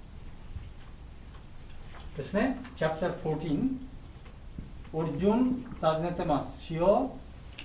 Speaker 1: ですね。チャプターじゅうよん、オリジュン尋ねてます。しよ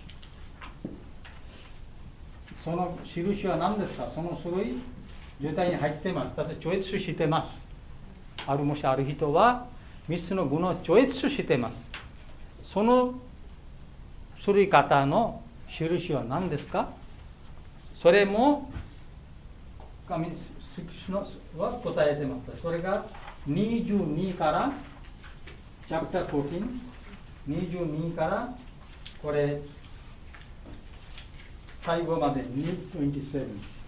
Speaker 1: う。その印は何ですか。その種類状態に入ってます。だって超越してます。あるもしある人はみっつのグナを超越してます。その種類方の印は何ですか。それも神は答えてます。それがにじゅうにからチャプターじゅうよん、にじゅうにからこれ最後までにじゅうなな。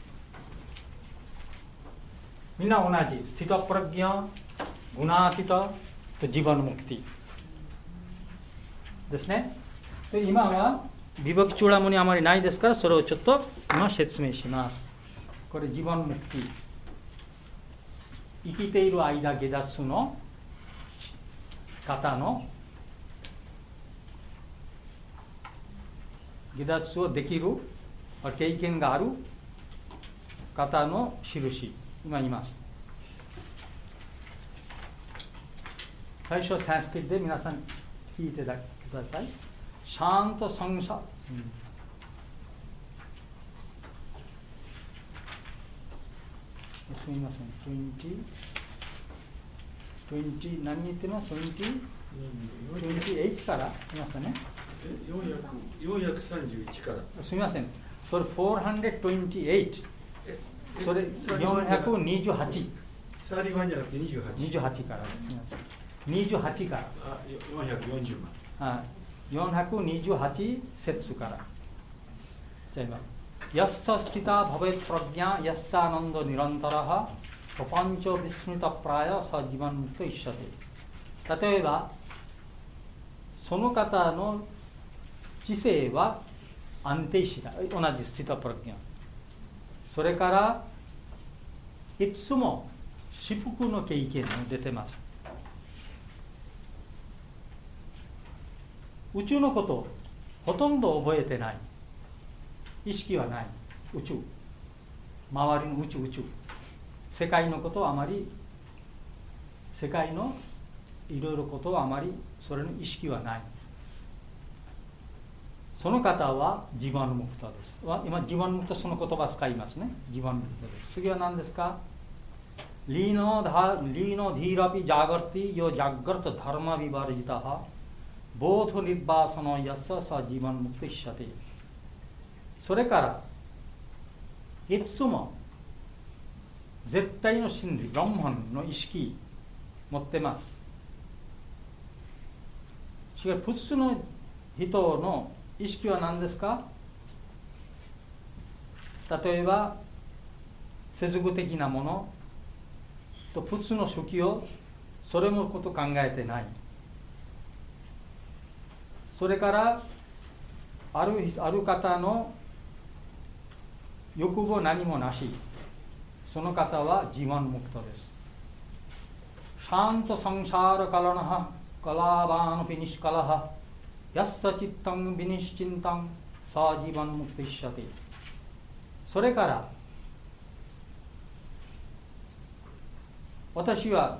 Speaker 1: みんな同じ。スティタプラギャ、グナーティタとジバヌムクティですね。で今はビバクチュラムにあまりないですから、それをちょっと今説明します。これジバヌムクティ、生きている間下脱の方の下脱をできる経験がある方の印、今言います。最初はサンスクリットで皆さん聞いてください。シャントサンサ、うん、すみません。にじゅう、にじゅう何言ってます？にじゅう、にじゅうはちからいますね。
Speaker 4: よんひゃくさんじゅういちから。
Speaker 1: すみません。それよんひゃくにじゅうはち。それよんひゃくにじゅうはち。
Speaker 4: サーリワンじゃなくてにじゅうはち。
Speaker 1: にじゅうはちからです。すみません。にじゅうはちから。
Speaker 4: あ、よんひゃくよんじゅうまん。
Speaker 1: あ、よんひゃくにじゅうはち節から。じゃあ今。ヤッサスティタバベプラギャヤッサアナンドニランタラハパパンチョビスミタプラヤサジバンと一緒で。 例えばその方の知性は安定した、同じスティタプラギャン。それからいつも至福の経験が出てます。宇宙のことほとんど覚えてない。意識はない。宇宙、周りの宇宙宇宙世界のことはあまり、世界のいろいろことはあまりそれの意識はない。その方はジバヌムクタです。今ジバヌムクタその言葉使いますね。ジバヌムクタです。次は何ですか？リーノリーノディーラピジャガルティヨジャガルトダルマビバリジタハボートニッバーサノヤササジバヌムクタヒシャティ。それからいつも絶対の真理、ランマンの意識持ってます。しかし普通の人の意識は何ですか？例えば世俗的なものと普通の主義をそれもこと考えてない。それからある、ある方の欲望何もなし、その方はジバヌムクタです。シャントサンシャーラカラナハカラーバーノピニシカラハヤッサチッタンビニシチンタンサージバヌムクタイシャティ。それから私は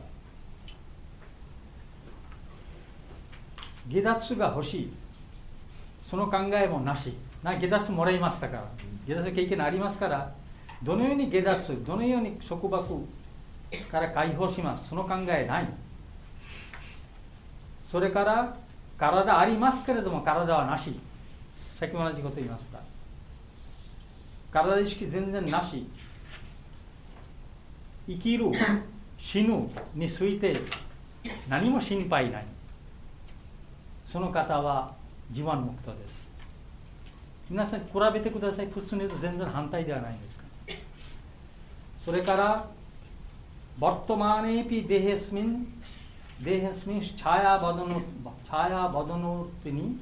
Speaker 1: 下脱が欲しい、その考えもなし。な下脱もらいましたから、下脱経験ありますから、どのように下脱、どのように束縛から解放します、その考えない。それから体ありますけれども体はなし。さっきも同じこと言いました。体意識全然なし。生きる死ぬについて何も心配ない。その方はジバヌムクタです。皆さん比べてください。普通のと全然反対ではないんですか。それからバットマーネピデヘスミンデヘスミンチャヤバドノチャヤバドノテニ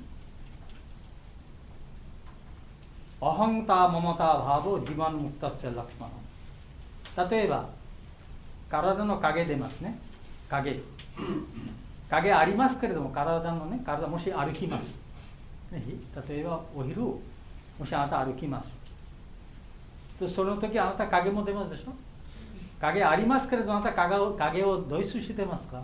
Speaker 1: アハンタママタバーボジバヌムクタセラクマナ。例えば体の影出ますね。影影ありますけれども、体のね、体もし歩きます、ね、例えばお昼もしあなた歩きますと、その時あなた影も出ますでしょ。影ありますけれども、あなた影を影をドイツしてますか？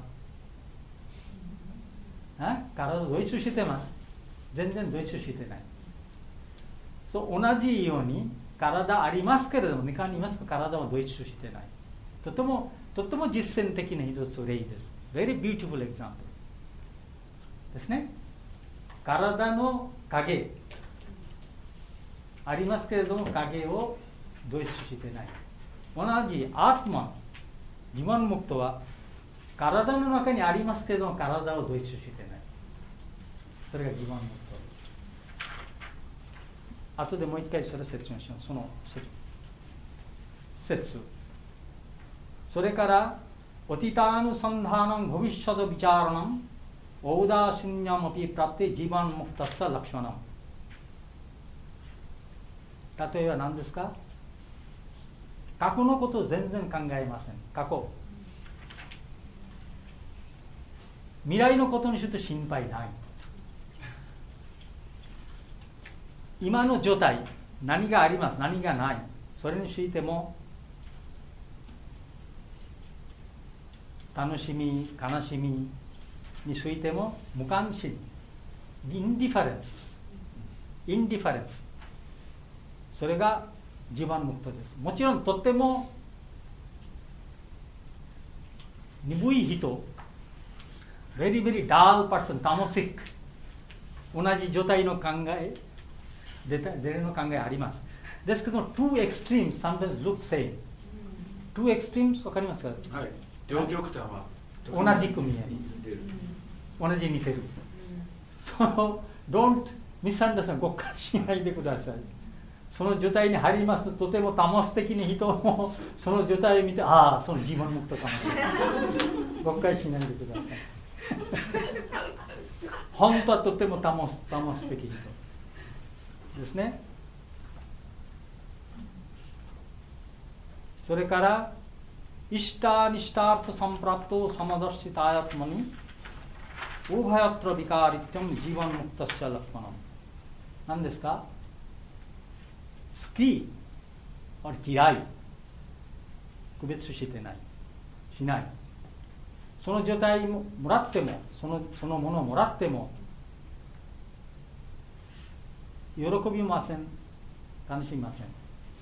Speaker 1: あ体をドイツしてます。全然ドイツしてない。そう同じように体ありますけれども、中にいますか？体をドイツしてない。とてもとても実践的な一つ例です。Very beautiful example ですね。体の影ありますけれども、影をドイツしてない。同じアートマン、ジバヌムクタは体の中にありますけれども、体をドイツしてない。それがジバヌムクタです。後でもう一回それを説明します。その説。それからオティターヌサンダーナン、ボビッシャドビチャーナン、オーダーシンニャムピプラテジバヌムクタサラクショナム。例えば何ですか？過去のことを全然考えません。過去。未来のことについて心配ない。今の状態、何があります、何がない、それについても楽しみ、悲しみについても無関心、インディファレンス、インディファレンス、それがジバヌムクタです。もちろんとっても鈍い人、very very dull person、タモシック、同じ状態の考え、出るの考えあります。ですけど、two extremes sometimes look same。two extremes わかりますか？
Speaker 4: はい。両極端は
Speaker 1: 同じく見える。同じ似てる。その don't misunderstand、誤解しないでください。その状態に入りますと、とてもタモス的に人もその状態を見て、ああ、そのジバヌムクタかもしれない。誤解しないでください。 本当はとても保す保すべき人ですね。それからイシタニシタートサンプラプトサマダシタヤトマニウバヤトラビカリティムジーワンムクタシャラクマナム。何ですか？好きあれ嫌い区別してないしない。その状態ももらってもそのそのものをもらっても喜びません、楽しみません。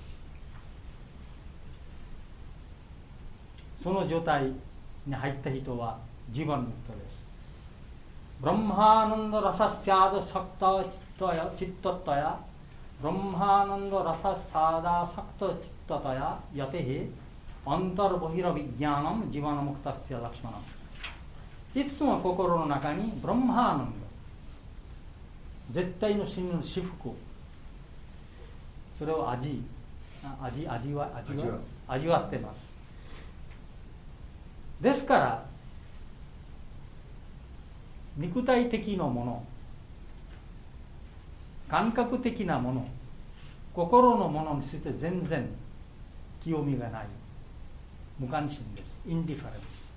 Speaker 1: その状態に入った人はジーワンムクタです。ブランマーナンダラサスヤダサクタチッタヤチッタタヤブランマーナンダラササダサクタチッタタヤヤテヘアンタルボヒラビギャナムジーワンムクタスヤラクシマナム。いつも心の中にブランマーナンダ絶対の真の至福、それを味味味わ味わ味わってます。ですから肉体的なもの、感覚的なもの、心のものについて全然興味がない、無関心です。インディファレンス。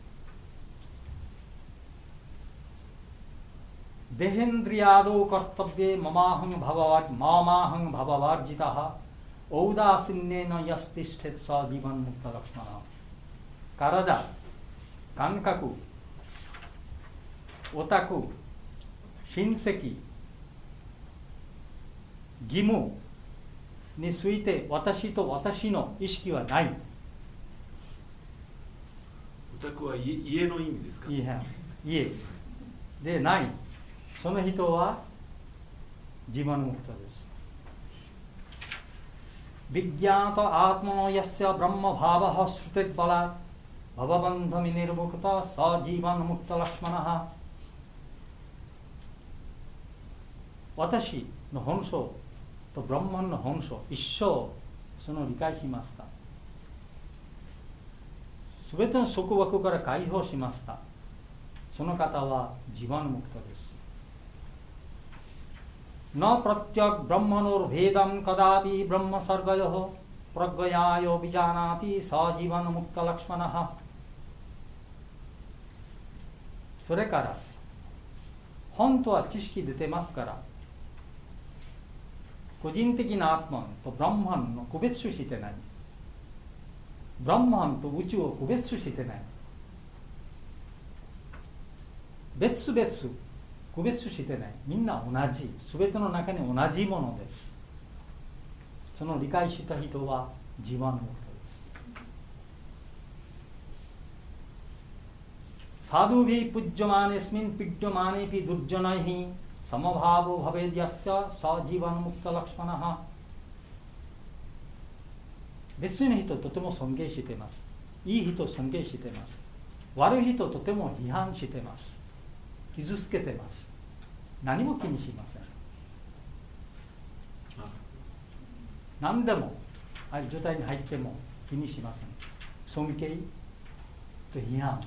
Speaker 1: デヘンドリヤドカッタベママハンババワママハンババワジタハオーダーシンネナヤスティステツサーディバンムクタラクシマナ。体、感覚、オタク、親戚、義務について私と私の意識はない。
Speaker 4: オタクは家の意味ですか？
Speaker 1: 家、家でない。その人はジーワンムクタです。ビッギャータアートマノヤスヤブランマバーバハスルテッバラバババンダミネルボクタサジーワンムクタラクシマナハ。私の本性とブランマンの本性一生その理解しました。すべての束縛から解放しました。その方はジーワンムクタです。なプラッチャクブランマノルベーダムカダビブランマサルガヨホプラッガヤヨビジャナピサジーワンムクタラクシマナハ。それから本当は知識出てますから、個人的なアートマンとブランマンの区別してない。ブランマンと宇宙を区別してない。別々区別してない。みんな同じ。すべての中に同じものです。その理解した人はジーワンムクタです。サドゥビプッジョマネスミンピッジョマネピドゥッジョナイヒサマバーボバベディアスヤサジーワンムクタラクシマナハ。別の人とても尊敬しています。いい人尊敬しています。悪い人とても批判しています。傷つけています。何も気にしません。何でもああいう状態に入っても気にしません。尊敬と批判、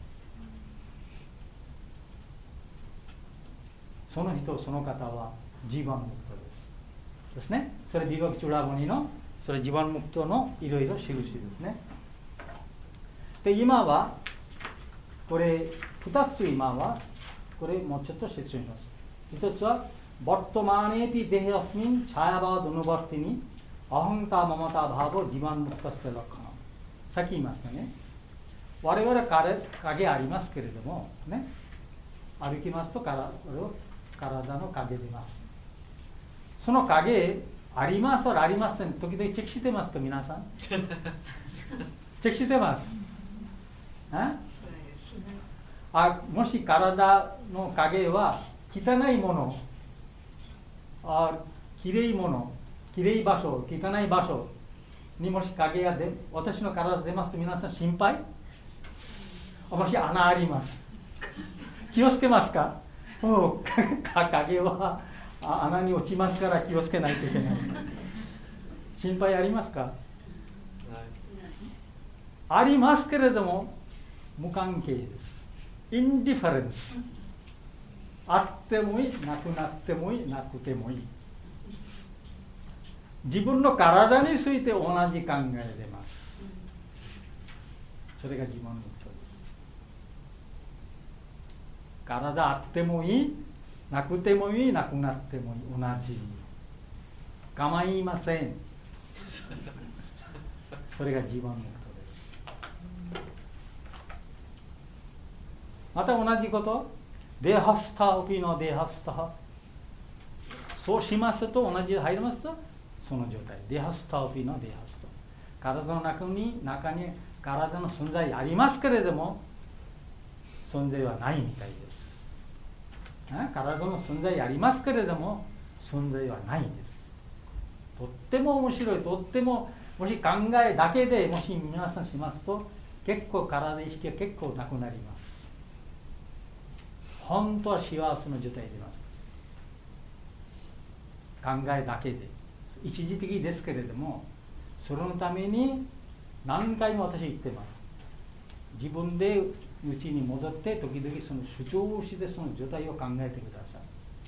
Speaker 1: その人その方はジーワンムクタですですね。それビバクチュラボニのそれジーワンムクタのいろいろ印ですね。で今はこれふたつ、今はこれもうちょっと説明します。一つはボットマネピデヘアスミンチャヤバードノバーティニアハンタママタバーボジーワンムクタステラカナ。さっき言いましたね。我々影ありますけれどもね、歩きますと体の影出ます。その影ありますorありません、時々チェックしてますか皆さん？チェックしてます。ああ、もし体の影は汚いもの、あきれいもの、きれい場所、汚い場所にもし影が出、私の体出ますと皆さん心配？もし穴あります。気をつけますか？もう影は穴に落ちますから気をつけないといけない。心配ありますか？ありますけれども無関係です。 インディファレンス。あってもいい、なくなってもいい、なくてもいい。自分の体について同じ考えでます。それが自問密教です。体あってもいい、なくてもいい、なくなってもいい、同じ。構いません。それが自問密教です。また同じこと、デハスタオピのデハスタ。そうしますと、同じ入りますと、その状態。デハスタオピのデハスタ。体の中に、中に体の存在ありますけれども、存在はないみたいです。体の存在ありますけれども、存在はないんです。とっても面白い、とっても、もし考えだけでもし皆さんしますと、結構体意識が結構なくなります。本当は幸せの状態でます。考えだけで。一時的ですけれども、そのために何回も私言ってます。自分でうちに戻って、時々その主張してその状態を考えてくださ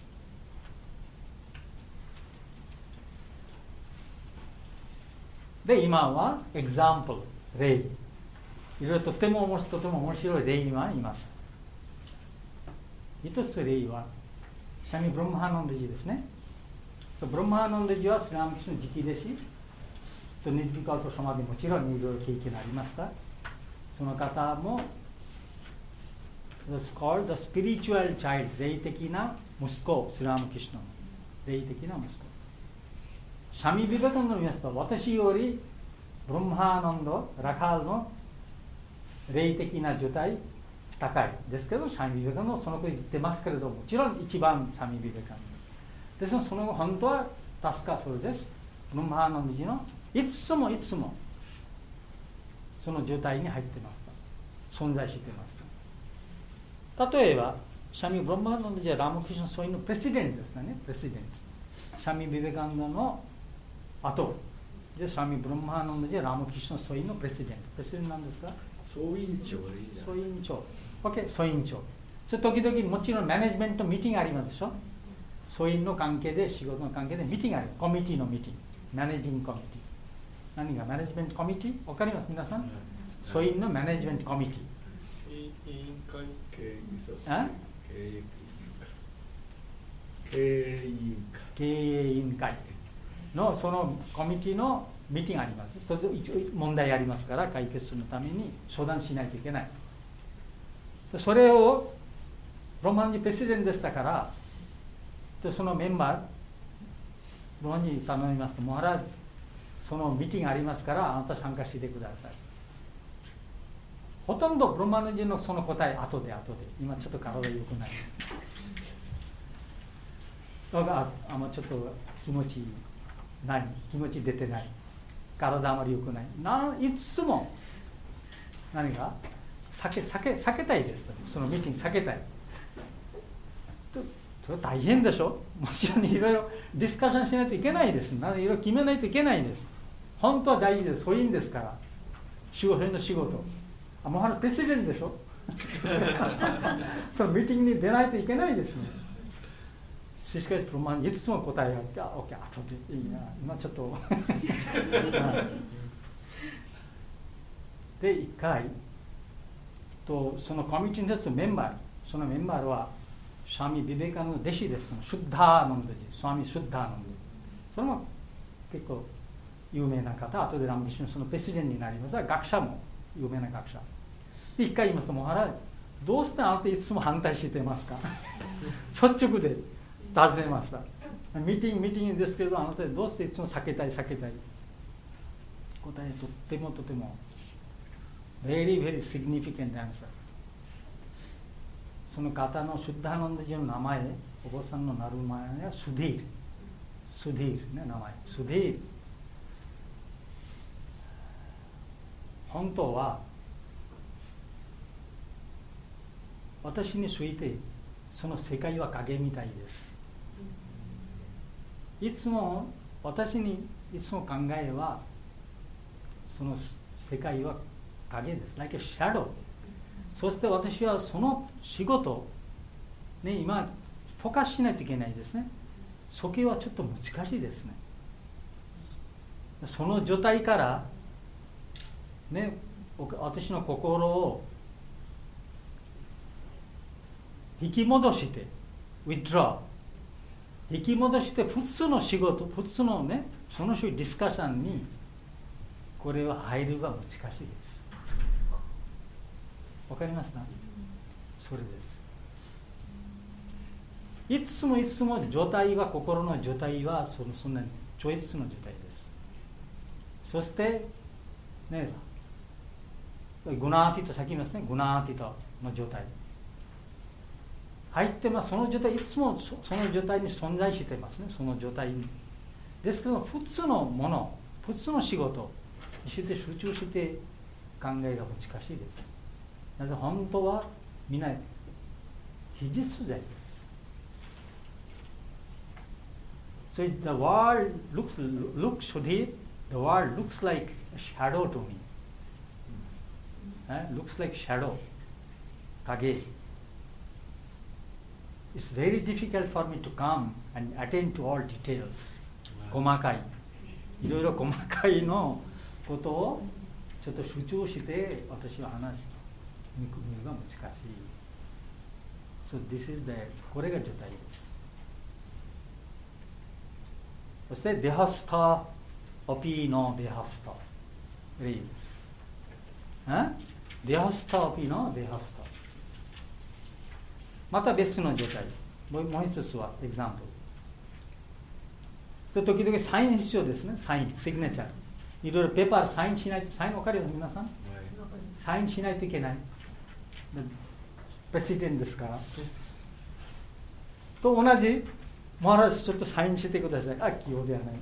Speaker 1: い。で、今はエグザンプル、例。いろいろとてもとても面白い例がいます。一つ例は、シャミ・ブラマーナンダジですね。ブラマーナンダジはスリラムキシュの直弟子。とニッジカウトサマディもちろんいろいろ経験ありました。その方も、That's called the spiritual child、霊的な息子、スリラムキシュの霊的な息子。シャミ・ビベカンダの皆さんは、私よりブラマーナンダ、ラカールの霊的な状態、高いですけど、シャミ・ビベカンダもそのこと言ってますけれども、もちろん一番シャミ・ビベカンダですが、その後本当は確かそれです。ブラマーナンダジのいつもいつもその状態に入ってますと、存在していますと。例えばシャミ・ブラマーナンダジはラマクリシュナソイのプレシデントですね。プレシデント、シャミ・ビベカンダの後でシャミ・ブラマーナンダジはラマクリシュナソイのプレシデント。プレシデントなんですか？
Speaker 4: 総員長でいいじゃん。
Speaker 1: 総員長。OK、総員長。それ時々もちろんマネジメントミーティングありますでしょ。総員の関係で、仕事の関係でミーティングある。コミュニティのミーティング。マネジングコミュニティ。何がマネジメントコミュニティ？わかります皆さん？総員のマネジメントコミュニティ。
Speaker 5: 委員会
Speaker 4: 経営
Speaker 1: あ？
Speaker 4: 経営委員会。
Speaker 1: 経営委員会のそのコミュニティのミーティングあります。それで一応問題ありますから解決するために相談しないといけない。それをロマンジプレシデントでしたから、でそのメンバーロマンジに頼みますと、もうあそのミーティングありますからあなた参加してください。ほとんどブロマンジのその答え後で後で、今ちょっと体良くない。だからあんまちょっと気持ちない、気持ち出てない、体あまり良くない。ないつも何が避け避け避けたいです。そのミーティング避けたい。それ大変でしょ。もちろんいろいろディスカッションしないといけないです。なのでいろいろ決めないといけないんです。本当は大事です。そういうんですから。仕事の仕事。あ、もうあのプレシデントでしょ。そのミーティングに出ないといけないですね。しかし、まあ、いつも答えがあって、あ、オッケー、あとでいいな。今ちょっと。で、一回、とそのコミュニティの一つメンバー、そのメンバーは、シャミ・ビベカの弟子です。シュッダーナンダジ、スワミ・シュッダーナンダジ。それも結構有名な方、後でラムキシュのそのプレシデントになりますが、学者も有名な学者。で、一回言いますと、モハラジ、どうしてあなたいつも反対してますか？率直で尋ねました。ミーティング、ミーティングですけど、あなたどうしていつも避けたい、避けたい。答え、とってもとても、very, very significant answer。その方のシュッダーナンダジの名前、お坊さんのなる前はスディール。スディールね、名前。スディール。本当は、私について、その世界は影みたいです。いつも、私にいつも考えは、その世界は影です。like a shadow。 そして私はその仕事、ね、今フォーカスしないといけないですね。それはちょっと難しいですね。その状態から、ね、私の心を引き戻して、withdraw、引き戻して普通の仕事、普通のね、そのディスカッションにこれは入るは難しいです。わかりますか？それです。いつもいつも状態は、心の状態はそのそんな超越の状態です。そしてね、グナーティとさっき言いますね、グナーティとの状態入ってます。その状態いつもその状態に存在してますね。その状態にですけど、普通のもの、普通の仕事にして集中して考えが難しいです。なぜ本当はみんな非実在です。So the world looks, looks Sudhir, the world looks like a shadow to me. Uh, looks like shadow, kage. It's very difficult for me to come and attend to all details. 細かい、いろいろ細かいのことをちょっと集中して私は話す見るのが難しい。So this is the これが状態です。そしてデハスタオピーノデハスタレイです。デハスタオピーノデハスタ。また別の状態。もう一つはエグザンプル。それ時々サイン必要ですね。サイン、シグネチャー。いろいろペーパーサインしないと、サイン分かるよ皆さん、はい、サインしないといけない。プレシデントですから。と同じ、マラスちょっとサインしてください。あ、器用ではない。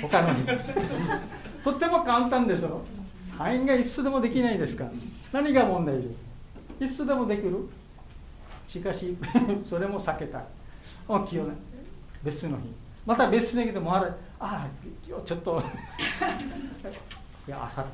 Speaker 1: 他のに。とっても簡単でしょ。サインがいつでもできないですか。何が問題です。いつでもできる。しかし、それも避けたい。あ、器用ない。別の日。また別の日でもある。あ、今日ちょっと。いや、あさって。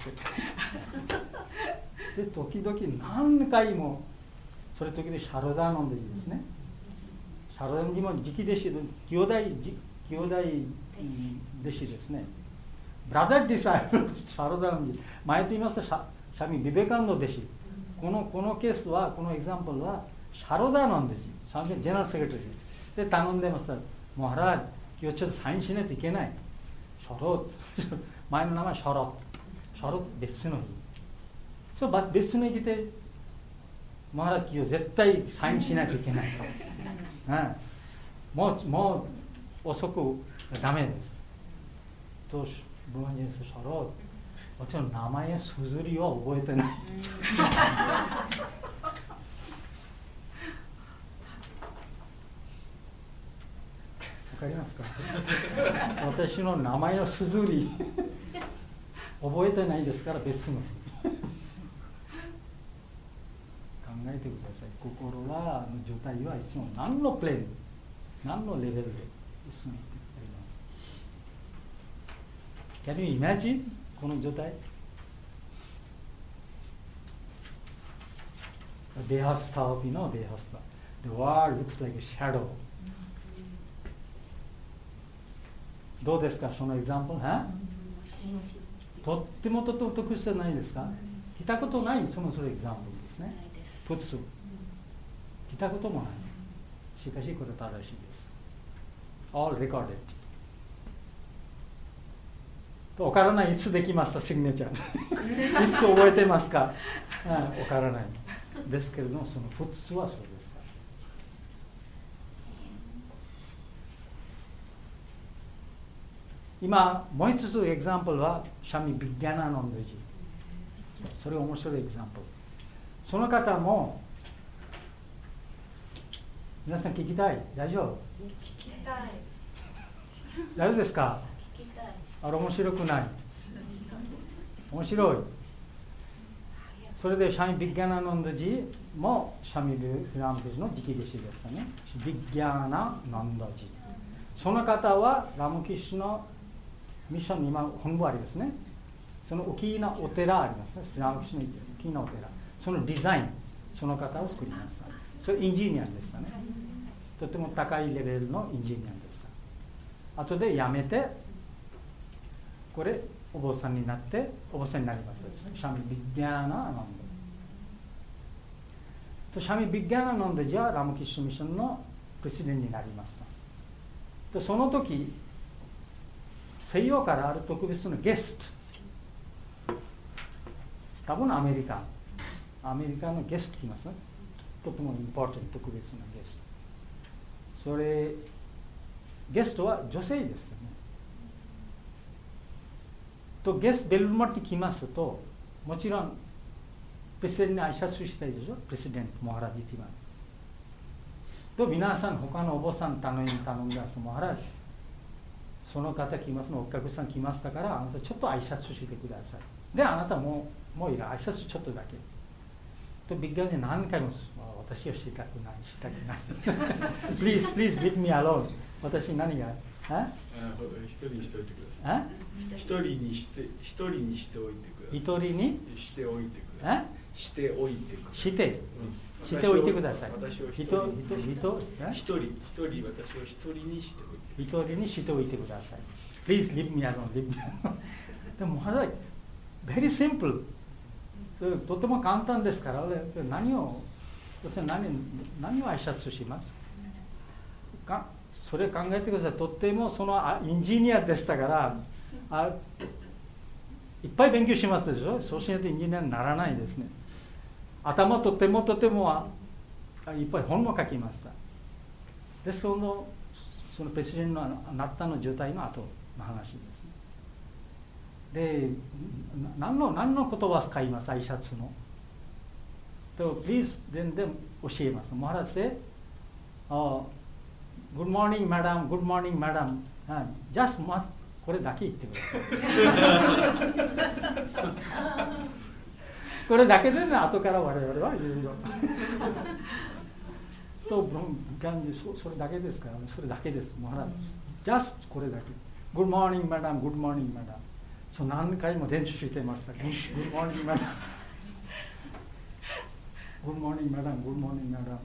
Speaker 1: で、時々何回も、それ時々シャロダーの弟子ですね。シャロダーにも直弟子で、兄弟、兄弟弟子ですね。ブラザーディサイプル、シャロダーの弟子。前と言いますと、シャシャミ・ビベカンド弟子。この、このケースは、このエグザンプルは、シャロダーの弟子。サンジェンジェネラルセクレタリーです。で、頼んでました。モハラー、今日ちょっとサインしないといけない。シャロー、前の名前シャロー。シャロー別の日。そう、別の日で、モハラー、今日絶対サインしないといけない。うん、もう、もう遅くダメです。と、ブロンジェンスシャロー。私の名前やすずりは覚えてない。わかりますか？私の名前のすずり覚えてないですから別の考えてください。心はの状態はいつも何のプレーン、何のレベルでいつもあります。Can you imagine? この状態。デハスタオピのデハスタ。The world looks like a shadow. どうですか、そのエグザンプル、はとってもとっても特殊じゃないですか。聞いたことないそのそれエグザンプルですね。普通。聞いたこともない。しかしこれ正しいです。All recorded。わからない、いつできました、シグネチャー。いつ覚えてますか。わからない。ですけれども、その普通はそうです。今、もう一つエグザンプルは、シャミ・ビッギャナの弟子。それ面白いエグザンプル。その方も、皆さん聞きたい？大丈夫？
Speaker 6: 聞きたい。
Speaker 1: 大丈夫ですか？
Speaker 6: 聞きたい。
Speaker 1: あれ面白くない？面白い。それでシャミ・ビッギャナの弟子もシャミ・スラムクシの直弟子でしたね。ビッギャナの弟子。その方はラムキシのミッションに今本部ありますね。その大きなお寺ありますね。スラムキシの大きなお寺。そのデザイン、 その方を作りました。それインジニアでしたね。とても高いレベルのインジニアでした。後で辞めて、これお坊さんになってお坊さんになりました。シャミ・ビッギャーナ・アナンド。とシャミ・ビッギャーナ・アナンドじゃラムキッシュミッションのプレシデントになりました。とその時、西洋からある特別なゲスト、多分アメリカ、アメリカのゲスト来ますね。とてもインポータント、特別なゲスト。それ、ゲストは女性ですよね。とゲストベルマットに来ますと、もちろんプレシデントに挨拶したいでしょ、プレシデントモハラジティマン。と皆さん、他のお坊さん頼み頼んだモハラジ、その方来ますの、お客さん来ましたから、あなたちょっと挨拶してください。で、あなたももういら挨拶ちょっとだけ。とビッグガンで何回も私はしたくない、したくない。please, please leave me alone。私何が
Speaker 4: 一人にしておいてください。一人にして一人にしておいてください。
Speaker 1: 一人に
Speaker 4: しておいてください。しておいてください。
Speaker 1: して、しておいてください。
Speaker 4: 私を一人、一
Speaker 1: 人、
Speaker 4: 一人、一人、私を一人にしておいて。
Speaker 1: 一人にしておいてください。Please leave me alone, leave me alone。でも、まだ、very simple。それとても簡単ですから、何を、何、何を挨拶しますか。それ考えてください。とってもそのインジニアでしたから、あいっぱい勉強しますでしょ。そうしないとインジニアにならないですね。頭とてもとてもいっぱい本も書きました。で、その、そのプレシデントのなったの状態の後の話ですね。で、何の、何の言葉を使います、挨拶の。と、please、then、で教えます。モハラジで、Good morning, madam. Good morning, madam. Just must これだけ言ってください。これだけでね、後から我々は言うよ。と、それだけですからね、それだけです。もう Just これだけ。Good morning, madam. Good morning, madam. そう何回も練習してました。Good morning, madam. Good morning, madam. Good morning, madam.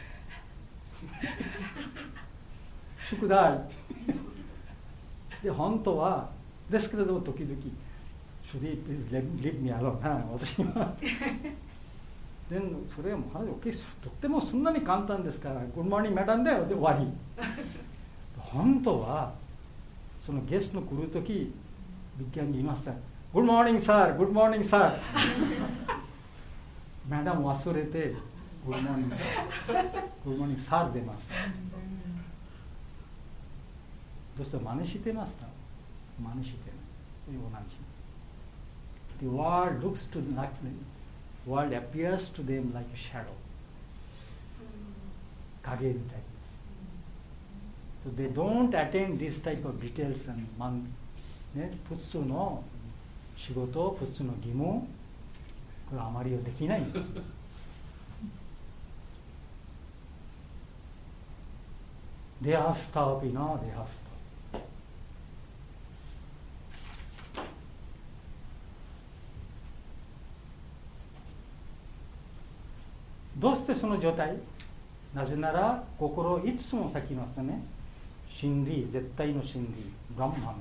Speaker 1: 宿題で本当はですけれども時々「Should you please leave me alone」私はでそれはもう話 OK とってもそんなに簡単ですから「Good morning madam」で終わり本当はそのゲストの来るときビッギャンに言いました「Good morning sir Good morning sir」マダム忘れて「Good morning sir」「Good morning sir」出ましたどうして真似してました真似してない同じ The world looks to the next world appears to them like a shadow 影みたいです So they don't attain this type of details and ね、普通の仕事普通の義務これあまりできないんですThey are stop, you know, they are stopどうしてその状態なぜなら心いつも咲きますね真理絶対の真理ブランマン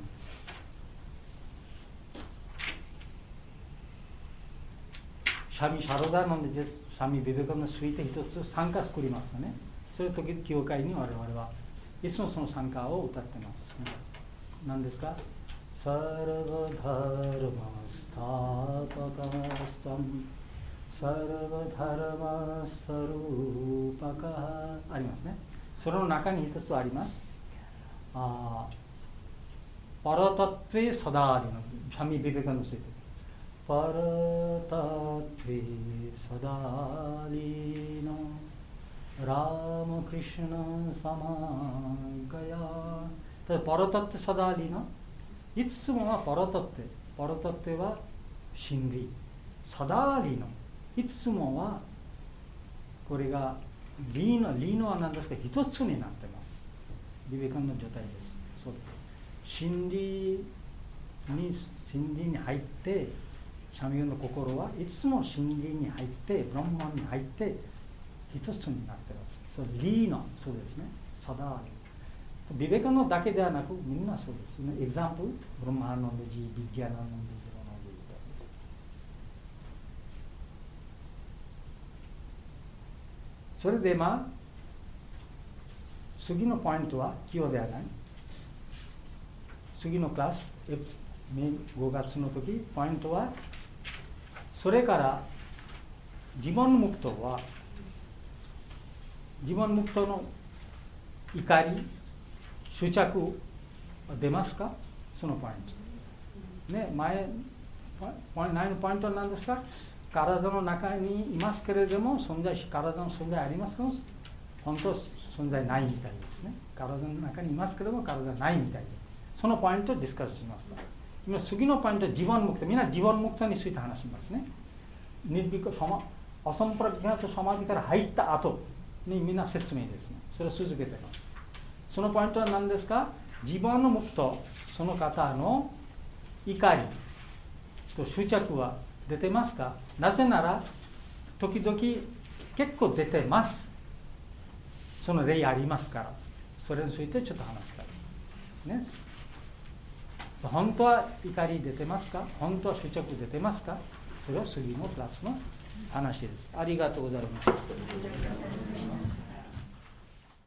Speaker 1: シャミシャロダーなんでシャミビベカのスイート一つ参加作りますねそういう時教会に我々はいつもその参加を歌ってます、ね、何ですかサラバダルマスターパカスタンサルバダルマサルパカありますねその中に一つありますあパラタトゥエサダーリのシャミビベカのスイートパラタトゥエサダーリのラーマクリシュナサマガヤただパラタトゥエサダーリのいつもはパラタトゥエパラタトゥエは真理サダーリのいつもはこれがリーノリーノは何ですか一つになってますビベカンの状態ですそう真理に真理に入ってシャミュの心はいつも真理に入って、ブランマンに入って一つになっています。それリーのそうですね。サダーリ。ビベカのだけではなくみんなそうですね。エグザンプル、ブランマーノンデジ、ビッギャナノンデジ、それでまあ次のポイントは器用ではない。次のクラスごがつの時ポイントはそれからジボンムクトはジボンムクトの怒り執着出ますか？そのポイントね。前ポイントのポイントは何ですか？体の中にいますけれども存在し体の存在ありますか？本当存在ないみたいですね。体の中にいますけれども体ないみたいで、そのポイントをディスカスします。今次のポイントはジボンムクト、みんなジボンムクトについて話しますね。ニッビカサマアサンプラギナとサマディから入った後にみんな説明ですね。それを続けてます。そのポイントは何ですか？ジボンムクト、その方の怒りと執着は出てますか？なぜなら時々結構出てます。その例ありますから、それについてちょっと話すからね。本当は怒り出てますか？本当は執着出てますか？それは次のクラスの話です。ありがとうございます。